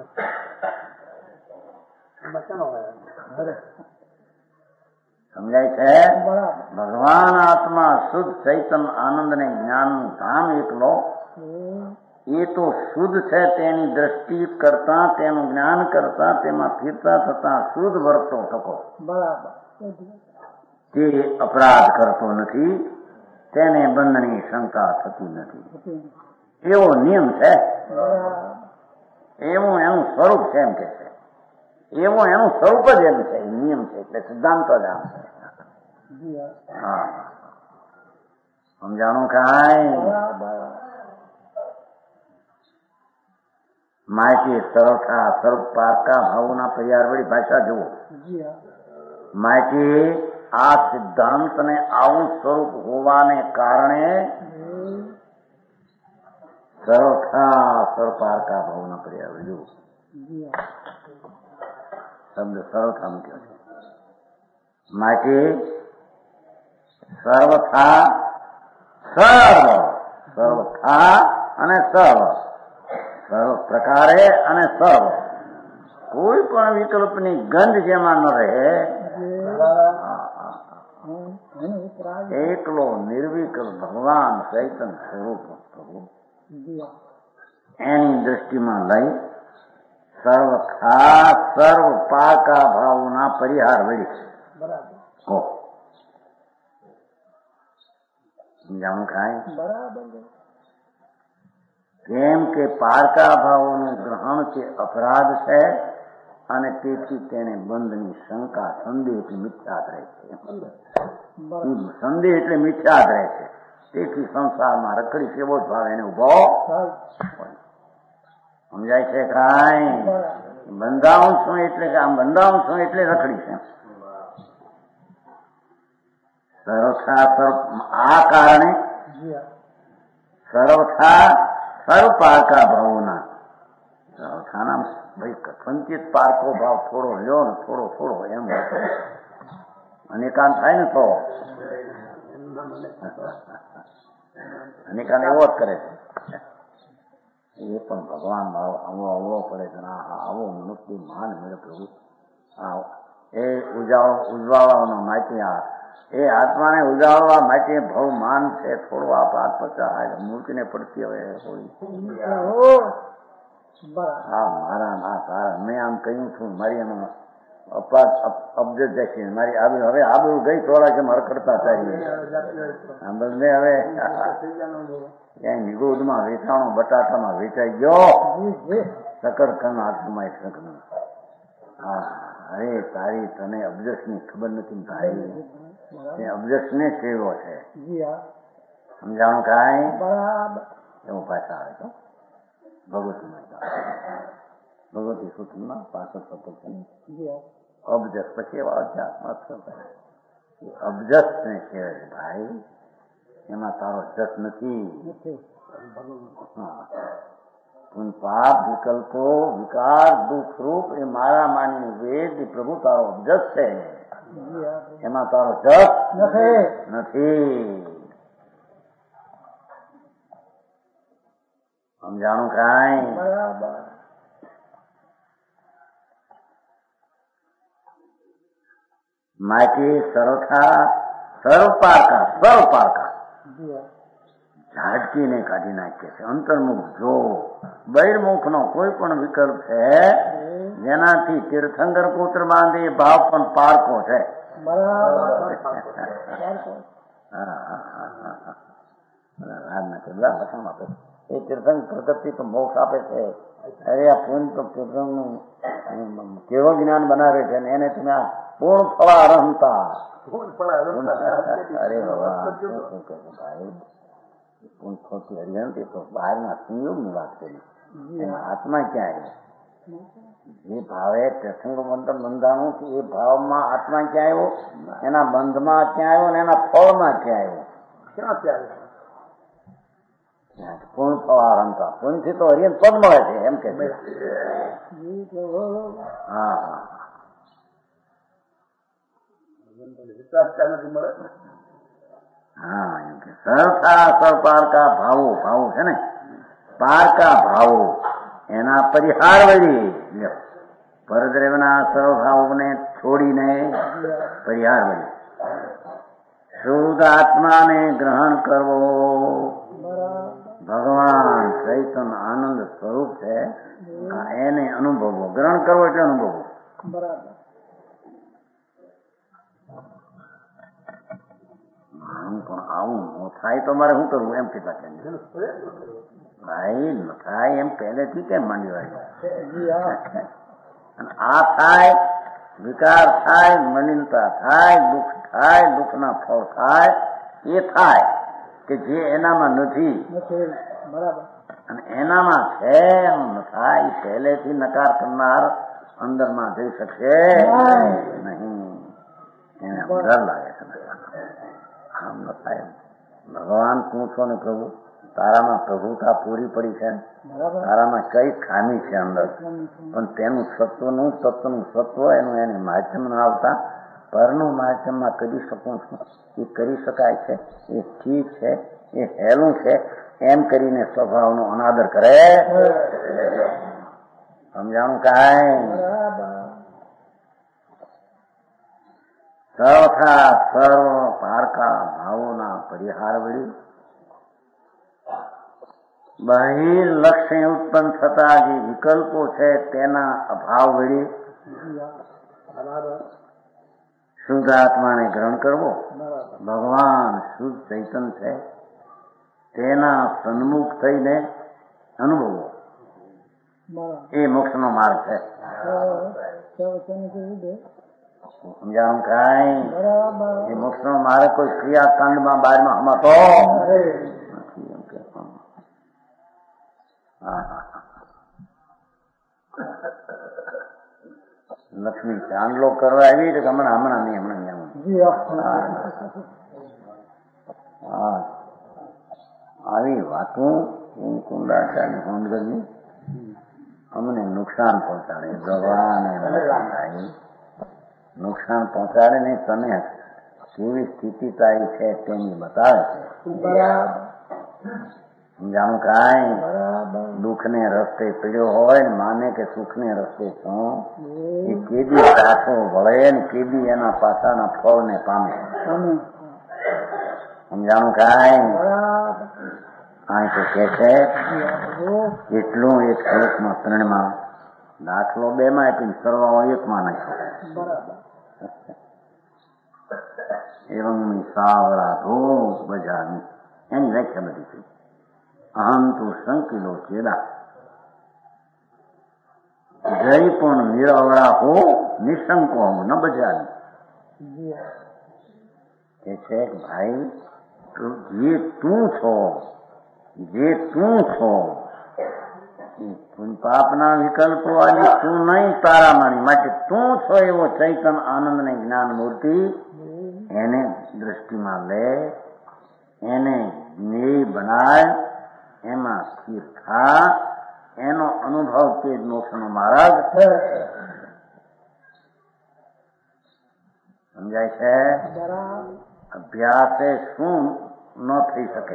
સમજાય છે? ભગવાન આત્મા શુદ્ધ ચૈતન્ય આનંદ ને જ્ઞાન નું ધામ એકલો એ તો શુદ્ધ છે. તેની દ્રષ્ટિ કરતા તેનું જ્ઞાન કરતા તેમાં ફીરતા થતા શુદ્ધ વર્તો થકો બરાબર. તે અપરાધ કરતો નથી. તેને બંધની શંકા થતી નથી. એવો નિયમ છે. એવું એનું સ્વરૂપ છે એમ કે છે. એવું એનું સ્વરૂપ જ એમ છે. નિયમ છે એટલે સિદ્ધાંત જ આમ છે. હા સમજાણું કાંઈ? માહિતી સરળતા સ્વરૂપ પારકા ભાવોના પરિવાર વળી ભાષા જુઓ. માહિતી આ સિદ્ધાંતને આવું સ્વરૂપ હોવાને કારણે સરળતા સ્વરૂપારકા ભાવના પરિવાર જુઓ. શબ્દ સરળતા મૂક્યો છે. માટે સર્વથા સર્વ સર્વથા અને સર્વ સર્વ પ્રકારે અને સર્વ કોઈ પણ વિકલ્પની ગંધ જેમાં ન રહે એકલો નિર્વિકલ્પ ભગવાન ચૈતન્ય સ્વરૂપ એની દ્રષ્ટિમાં લઈ સર્વથા સર્વ પાકા ભાવના પરિહાર વળી હો સમજાણું કાંઈ? કેમ કે પારકા ભાવોનું ગ્રહણ તે અપરાધ છે અને તેથી તેને બંધની શંકા સંદેહ એટલે મિથ્યાત રહે છે. સંદેહ એટલે મિથ્યાત રહે છે. તેથી સંસારમાં રખડી સેવો જ ભાવ એને ઉભો સમજાય છે કાંઈ? બંધાવું છું એટલે કે આમ બંધાવું છું એટલે રખડી છે. સર્વથા સર્વ આ કારણે સર્વથા સર્વ પારકા ભાવોના સર્વથાના ભાઈ સંચિત પારકો ભાવ થોડો લ્યો ને થોડો થોડો એમ અનેકાંત થાય ને તો અનેકાંત એવો જ કરે છે. એ પણ ભગવાન ભાવ આવો આવવો પડે છે. આવો મનુષ્ય માન મળે પ્રભુ. એ ઉજાળો ઉજવાળવાનો માહિતી આ એ આત્માને ઉજાળવા માટે ભવ માન છે. થોડું આપ હાથ પચાય મૂર્તિને પડતી હવે હોય હા મારા ના તારા મેં આમ કહ્યું છું મારી એમાં અબજત જાય મારી આવી હવે આબુ ગઈ થોડા કે મારે કરતા ચાલીએ સાંભળને હવે ક્યાંય નિગોદમાં વેચાણો બટાટામાં વેચાઈ ગયો સકરખંડ આત્મા શકનું. હા અરે તારી તને અબજસ ની ખબર નથી તારી અબજસ ને સેવો છે. સમજાણું કાંઈ? એવું પાછા આવે તો ભગવતી ભગવતી સૂત્રમાં પાછળ સતત અબજસ પછી એવા અધ્યાત્મ અબજસ ને કહેવાય ભાઈ. એમાં તારો જસ નથી. પાપ વિકલ્પો વિકાર દુઃખ રૂપ એ મારા માની વેદ પ્રભુ તારો અબજસ છે. એમાં તારો જસ નથી. સમજાણું કાંઈ? માટે સર્વથા સર્વ પારકા સર્વ પારકા ઝાટકીને કાઢી નાખે છે. અંતર્મુખ જો બહિર્મુખ નો કોઈ પણ વિકલ્પ છે જેનાથી તીર્થંકર પુત્ર બાંધે ભાવ પણ પારકો છે. એ તીર્થંકર પ્રગતિ તો મોક્ષ આપે છે. અરે આ પૂન તો તીર્થંક નું કેવો જ્ઞાન બનાવે છે ને એને તમે આ પૂર્ણ ફળા રમતા અરે બાબા ભાઈ પૂર્ણ ફળથી હરિહંત તો બહારના સંયોગની વાત કરી. એમાં આત્મા ક્યાં આવ્યો? જે ભાવે તીર્થંકર મંત્ર બંધાણું છે એ ભાવમાં આત્મા ક્યાં આવ્યો? એના બંધમાં ક્યાં આવ્યો ને એના ફળમાં ક્યાં આવ્યો? ક્યાં ક્યાં આવ્યો? પૂર્ણ ફળા રમતા પૂર્ણ થી તો હરિહંત પદ મળે છે એમ કે હા હા હા એમ કે સરથા સર પારકા ભાવો ભાવો છે ને પારકા ભાવો એના પરિહાર વળી પરદ્રવ્યના સ્વભાવને છોડીને પરિહાર વળી શુદ્ધ આત્માને ગ્રહણ કરવો. ભગવાન ચૈતન્ય આનંદ સ્વરૂપ છે એને અનુભવવો. ગ્રહણ કરવો એટલે અનુભવવો. પણ આવું ન થાય તો મારે શું કરવું એમ કેટલા કે ભાઈ ન થાય એમ પહેલેથી કેમ માંડી વાળી અને આ થાય વિકાર થાય મલિનતા થાય દુઃખ થાય દુઃખના ફળ થાય એ થાય કે જે એનામાં નથી અને એનામાં છે એમ ન થાય એ પહેલેથી નકાર કરનાર અંદરમાં જઈ શકશે નહીં. એને ડર લાગે છે આમ ન થાય. ભગવાન તું છો ને પ્રભુ તારામાં પ્રભુતા પૂરી પડી છે તારામાં કઈ ખામી છે અંદર પણ તેનું સત્વનું તત્વનું સત્વ એનું એને માધ્યમ ન આવતા પરનું માધ્યમમાં કરી શકું છું એ કરી શકાય છે એ ઠીક છે એ હેલું છે એમ કરીને સ્વભાવનો અનાદર કરે. સમજાણું કાંઈ સૌથા સર્વ પારકા ભાવોના પરિહાર વળી બહિર્લક્ષ્ય ઉત્પન્ન થતા જે વિકલ્પો છે તેના અભાવ વળી શુદ્ધ આત્માને ગ્રહણ કરવો. ભગવાન શુદ્ધ ચૈતન્ય છે તેના સન્મુખ થઈને અનુભવવો એ મોક્ષનો માર્ગ છે. સમજાણું કાંઈ એ મોક્ષનો માર્ગ કોઈ ક્રિયાકાંડમાં બારમાં હમાતો નથી એમ કે લક્ષ્મી ચાંદલો કરવા આવી તો હમણાં હમણાં નહીં હમણાં હા આવી વાતો કુંડાચાર્ય હોંડગરની અમને નુકસાન પહોંચાડે ભગવાન નુકસાન પહોંચાડે ને તને કેવી સ્થિતિ તારી છે તેની બતાવે છે. સમજાણું કાંઈ દુઃખને રસ્તે પીડ્યો હોય ને માને કે સુખને રસ્તે છું એ કેદી પાછો વળે ને કેદી એના પાછાના ફળને પામે. સમજાણું કાંઈ આ તો કે છે એટલું એક શ્લોકમાં ત્રણમાં દાખલો બે માં આપીને સરવાળો એકમાં નાખ્યો. એવં સાવરા રોગ બજારની એની વ્યાખ્યા બધી થઈ. અહમ તો સંકિલો ચેડા જય પણ નિરવરા હો નિશંકો ન બજારી કે છે ભાઈ જે તું છો જે તું છો પાપના વિકલ્પો આજે તું નહીં તારામાંની માટે તું છો એવો ચૈતન્ય આનંદ ને જ્ઞાન મૂર્તિ એને દ્રષ્ટિમાં લે એને જ્ઞેય બનાય એમાં સ્થિર થા એનો અનુભવ તે જ મોક્ષનો માર્ગ છે. સમજાય છે? અભ્યાસે શું ન થઈ શકે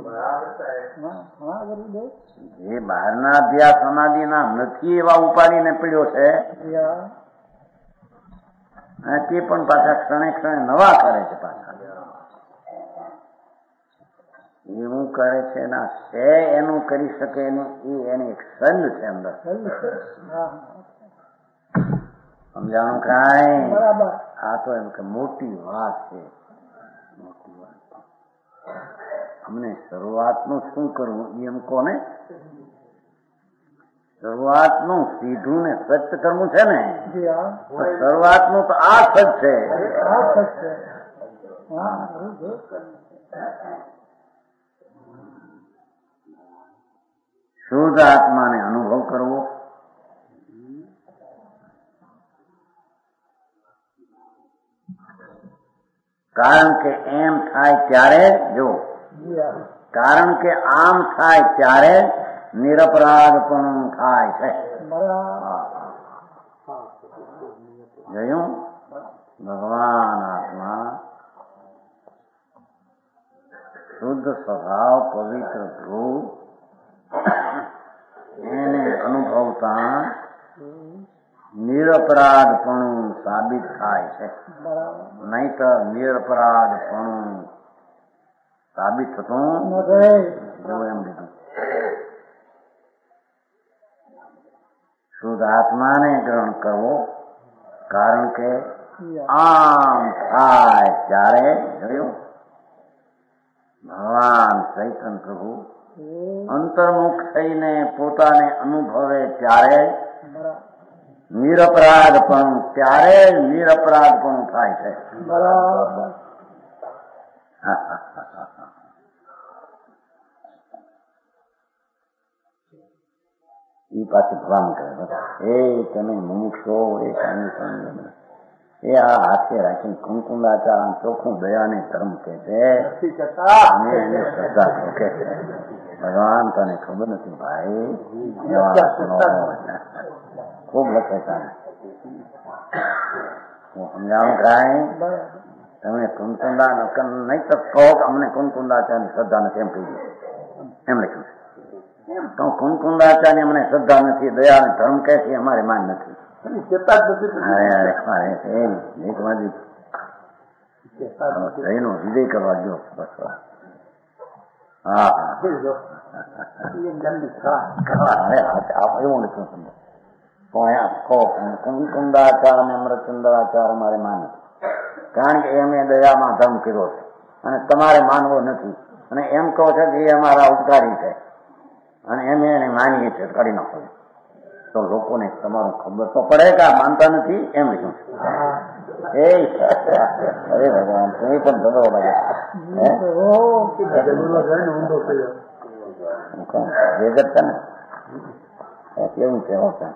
જે બહારના અભ્યાસ સમાધિના નથી એવા ઉપાડીને પડ્યો છે તે પણ પાછા ક્ષણે ક્ષણે નવા કરે છે. પાછા એવું કરે છે ના છે એનું કરી શકે નહીં એ એની એક સંદ છે અંદર. સમજાણું કાંઈ આ તો એમ કે મોટી વાત છે. મોટી વાત અમને શરૂઆતનું શું કરવું એમ કોને શરૂઆતનું સીધું ને સત્ય કરવું છે ને શરૂઆતનું તો આ સત છે. શુદ્ધ આત્માને અનુભવ કરવો કારણ કે એમ થાય ત્યારે જો કારણ કે આમ થાય ત્યારે નિરપરાધ પણ થાય છે. જોયું ભગવાન આત્મા શુદ્ધ સ્વભાવ પવિત્ર ધ્રુવ એને અનુભવતા નિરપરાધપણું સાબિત થાય છે. નહીતર નિરપરાધપણું સાબિત થતું જો એમ લીધું. શુદ્ધ આત્માને ગ્રહણ કરવો, કારણ કે આમ થાય ત્યારે જોયું ભગવાન ચૈતન્ય પ્રભુ અંતર્મુખ થઈને પોતાને અનુભવે ત્યારે નિરપરાધપણું ત્યારે નિરપરાધપણું થાય છે. બરાબર. એ પાછું ભગવાન કરે એ તમે મુમુક્ષો એ એ આ હાથે રાખીને કુમકુંદાચાર ચોખ્ખું દયાને ધર્મ કે છે અને એને શ્રદ્ધા કે છે. ભગવાન તને ખબર નથી ભાઈ, ખૂબ લખે છે. હું સમજાવું કરાય તમે કુમકુંદા નહીં તો કહો કે અમને કુમકુંદાચારની શ્રદ્ધા નથી એમ કહી દે એમ લખ્યું છે. તો કુમકુંદાચાર્ય અમને શ્રદ્ધા નથી, દયા ધર્મ કહે છે અમારે માન નથી. એનો વિજય કરવા દો બસ. હા એવું નથી સમજો. કુમકુંદાચાર અને અમૃતચંદ્રાચાર અમારે માન નથી, કારણ કે એમે દયામાં ધર્મ કર્યો છે અને તમારે માનવો નથી. અને એમ કહો છો કે એ અમારા ઉપકારી છે અને એમ એને માનીએ છીએ કાઢી નાખો તો લોકોને તમારું ખબર તો પડે કે આ માનતા નથી એમ લીધું છે. એ અરે ભગવાન તમે પણ ધંધો લાગે જગત છે ને કેવું છે.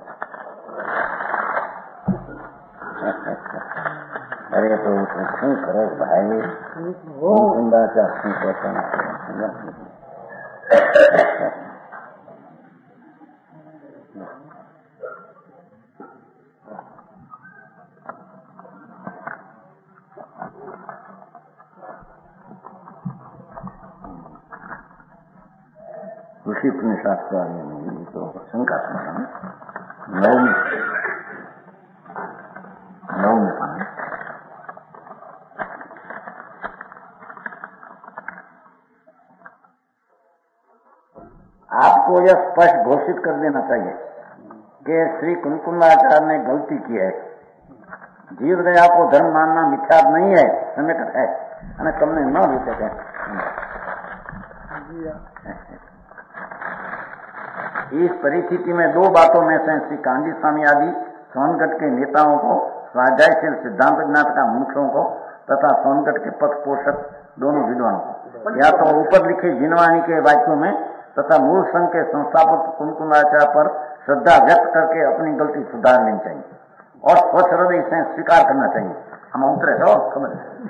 અરે તો શું કરે ભાઈ કુંદાચાર શું કહે છે. ઋષિ શાસ્ત્ર તો શંકા નવમી નવમી પાન आपको यह स्पष्ट घोषित कर देना चाहिए कि श्री कुमकुंदाचार्य ने गलती की है. जीव दया को धर्म मानना मिथ्यात्व नहीं है, समेकट है અને તમને ન રીતે છે. इस परिस्थिति में दो बातों में से श्री कांजी स्वामी आदि सोनगढ़ के नेताओं को, स्वाध्यायशील सिद्धांत ज्ञात का मुख्यों को तथा सोनगढ़ के पथ पोषक दोनों विद्वानों को या तो ऊपर लिखे जिनवाणी के वाक्यों में तथा मूल संघ के संस्थापक कुमकुंदाचार्य पर श्रद्धा व्यक्त करके अपनी गलती सुधार लेनी चाहिए और स्वच्छ हृदय से स्वीकार करना चाहिए. हम उतरे तो खबर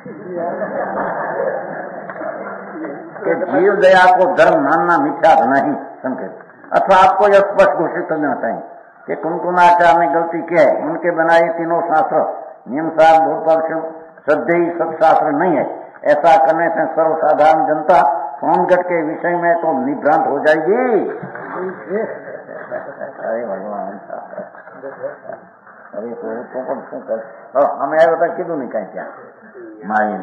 कि जीव दया को धर्म मानना मिथ्या नहीं संकेत. अथवा आपको यह स्पष्ट घोषित करना चाहिए कि कुमकुंदाचार्य ने गलती की है. उनके बनाए तीनों शास्त्र नियम सार भूपक्ष श्रद्धेय सब शास्त्र नहीं है. ऐसा करने से सर्वसाधारण जनता सोनगढ़ के विषय में तो निभ्रांत हो जाएगी. अरे भगवान अरे तो तो पण શું કર અમે આવ્યો તો કીધું નહીં કાંઈ ત્યાં મારી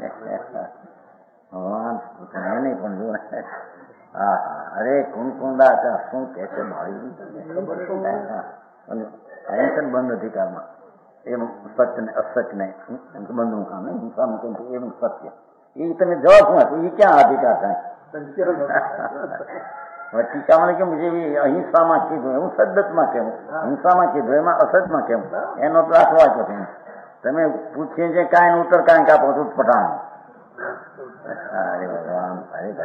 ભગવાન નહીં પણ જો હા હા અરે કુમકુંદાચાર શું કે છે મારી ટેન્શન બંધ અધિકારમાં એમ સત્ય ને અસત્ય ને બંધનું કામ નહીં હિંસાનું કેમ એમ સત્ય એ તમે જવાબ શું હતું એ ક્યાં અધિકાર થાય. ટીકામાં કેમ જે અહિંસામાં કીધું એવું સદતમાં કેવું, હિંસામાં કીધું એમાં અસતમાં કેવું એનો દાખલો આપ્યો છે. તમે પૂછીએ છે કાંઈ ઉત્તર કાંઈ કાપો છું પઠાણ. અરે ભગવાન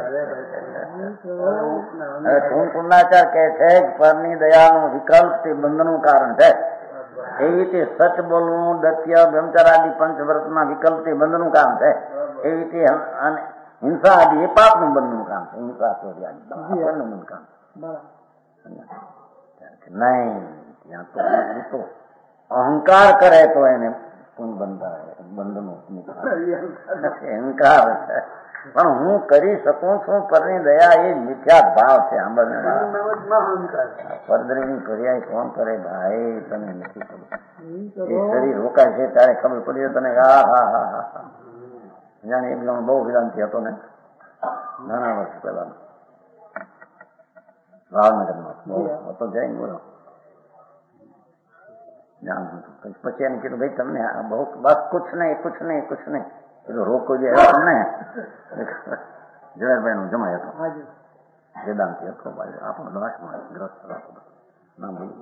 અરે કુમકુંદાચાર કહે છે પરની દયાનો વિકલ્પ તે બંધનનું કારણ છે. એવી રીતે સચ બોલવું, દત્ય, બ્રહ્મચર્યાદિ પંચવ્રતના વિકલ્પ તે બંધનનું કામ છે. એવી રીતે હિંસા આદિ એ પાપનું બંધનું કામ છે. હિંસા ચોરી આદિ બંધનું કામ નહીં. ત્યાં તો અહંકાર કરે તો એને બંધનું અહંકાર પણ હું કરી શકું છું પરની દયા એ મિથ્યા ભાવ છે. આંબળને પરદરીની પર્યાય કોણ કરે ભાઈ? તમે નથી ખબર. એ શરીર રોકાય છે ત્યારે ખબર પડી તને. હા હા હા હા હા જાણે એક જણ બહુ વિરાંતિ હતો ને ઘણા વર્ષ પહેલા ભાવનગરમાં બહુ હતો જઈને બોલો જાણું હતું. પછી એને કીધું ભાઈ તમને બહુ બસ કુછ નહીં કુછ નહીં કુછ નહીં કીધું રોકો જે તમને જવાહરભાઈ નો જમાય હતો વેદાંતિ હતો આપણો દાસમાં ગ્રસ્ત હતો નામ બોલી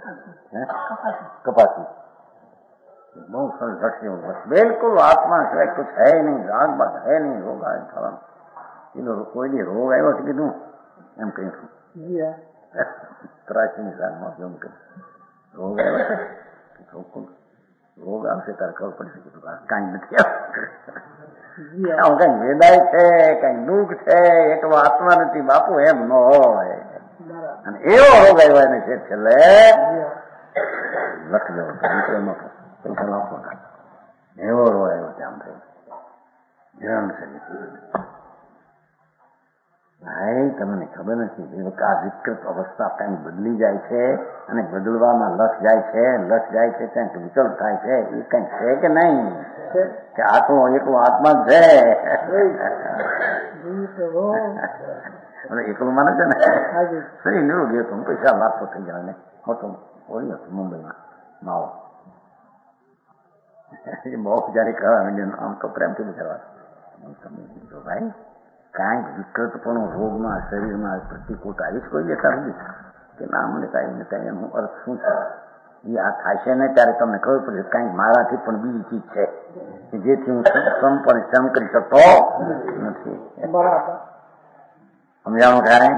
કપાસી બહુ સરસ ઘટ્યું બસ બિલકુલ આત્મા સિવાય કુછ હૈ નહીં રાગ બાત હૈ નહીં રોગ આવે થવાનું કીધું કોઈ રોગ આવ્યો છે કીધું એમ કહ્યું છું ત્રાસી ની સાલમાં જેમ કહ્યું રોગ આવ્યો છે રોગ આવશે તારે ખબર પડી શકે કાંઈ નથી કઈ વેદાય છે કઈ દુઃખ છે એટલો આત્મા નથી બાપુ એમ ન હોય. અને એવો રોગ આવ્યો એને છે છેલ્લે લખ લેવો પૈસા લાખો એવો રોગ આવ્યો ત્યાં થયો જરણ છે ભાઈ. તમને ખબર નથી આ વિકૃત અવસ્થા કઈ બદલી જાય છે અને બદલવામાં લક્ષ જાય છે લક્ષ જાય છે કંઈક વિકલ્પ થાય છે એ કંઈક છે કે નહીં કે આત્મો એકલો આત્મા જ છે એકલું માને છે ને શરીર નીરું ગયો હતો પૈસા લાખો થઈ ગયા ને હતો ઓળી હતું મુંબઈમાં માવો બહુ જયારે કરવા આમ તો પ્રેમથી બિચારવા તમે જો ભાઈ કાંઈક વિકૃતપણું રોગમાં શરીરમાં પ્રતિકૂળતા આવીશ કોઈ દેખા નથી કે ના મને કાંઈ ને કાંઈ એનો અર્થ શું છે એ આ થાય છે ને ત્યારે તમને ખબર પડશે કાંઈક મારાથી પણ બીજી ચીજ છે કે જેથી હું સંપૂર્ણ સમ કરી શકતો નથી. સમજાણું કાંઈ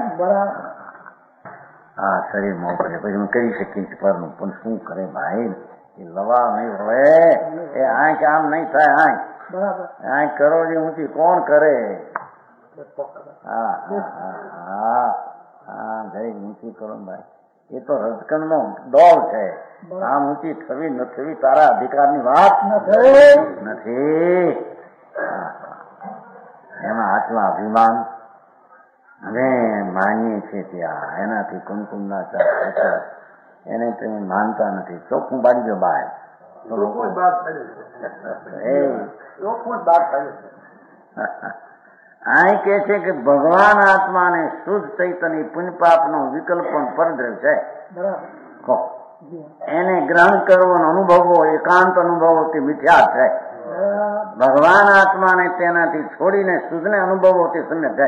હા શરીરમાં પડે પછી હું કરી શકીશ પરનું પણ શું કરે ભાઈ એ લવા નહીં હવે એ આંખ આમ નહીં થાય આંખ આંખ કરો જે ઊંચી કોણ કરે? હા હા હા જરી ઊંચી કરો ભાઈ એ તો રજકણ નો દોર છે. આમ ઊંચી થવી ન થવી તારા અધિકારની વાત નથી. એમાં આટલા અભિમાન અમે માનીએ છીએ ત્યાં એનાથી કુમકુમના ચાર એને તમે માનતા નથી. ચોખ્ખું બાળી દો બહાર આ કે છે કે ભગવાન આત્માને શુદ્ધ ચૈતન્ય પુણ્ય પાપ નો વિકલ્પ પણ પરદ્રવ છે. એને ગ્રહણ કરવો અનુભવો એકાંત અનુભવો તે મિથ્યા છે. ભગવાન આત્માને તેનાથી છોડીને શુદ્ધને અનુભવો તે શૂન્ય છે.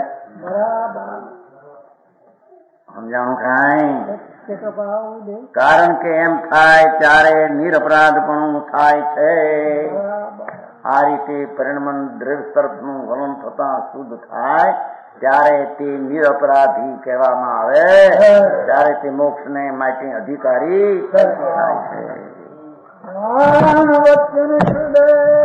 સમજાણું કાંઈ? કારણ કે એમ થાય ત્યારે નિરપરાધપણું થાય છે. આ રીતે પરિણમન દ્રવ્ય તરફનું વલણ થતા શુદ્ધ થાય ત્યારે તે નિરપરાધી કહેવામાં આવે. ત્યારે તે મોક્ષને માટે અધિકારી થાય છે.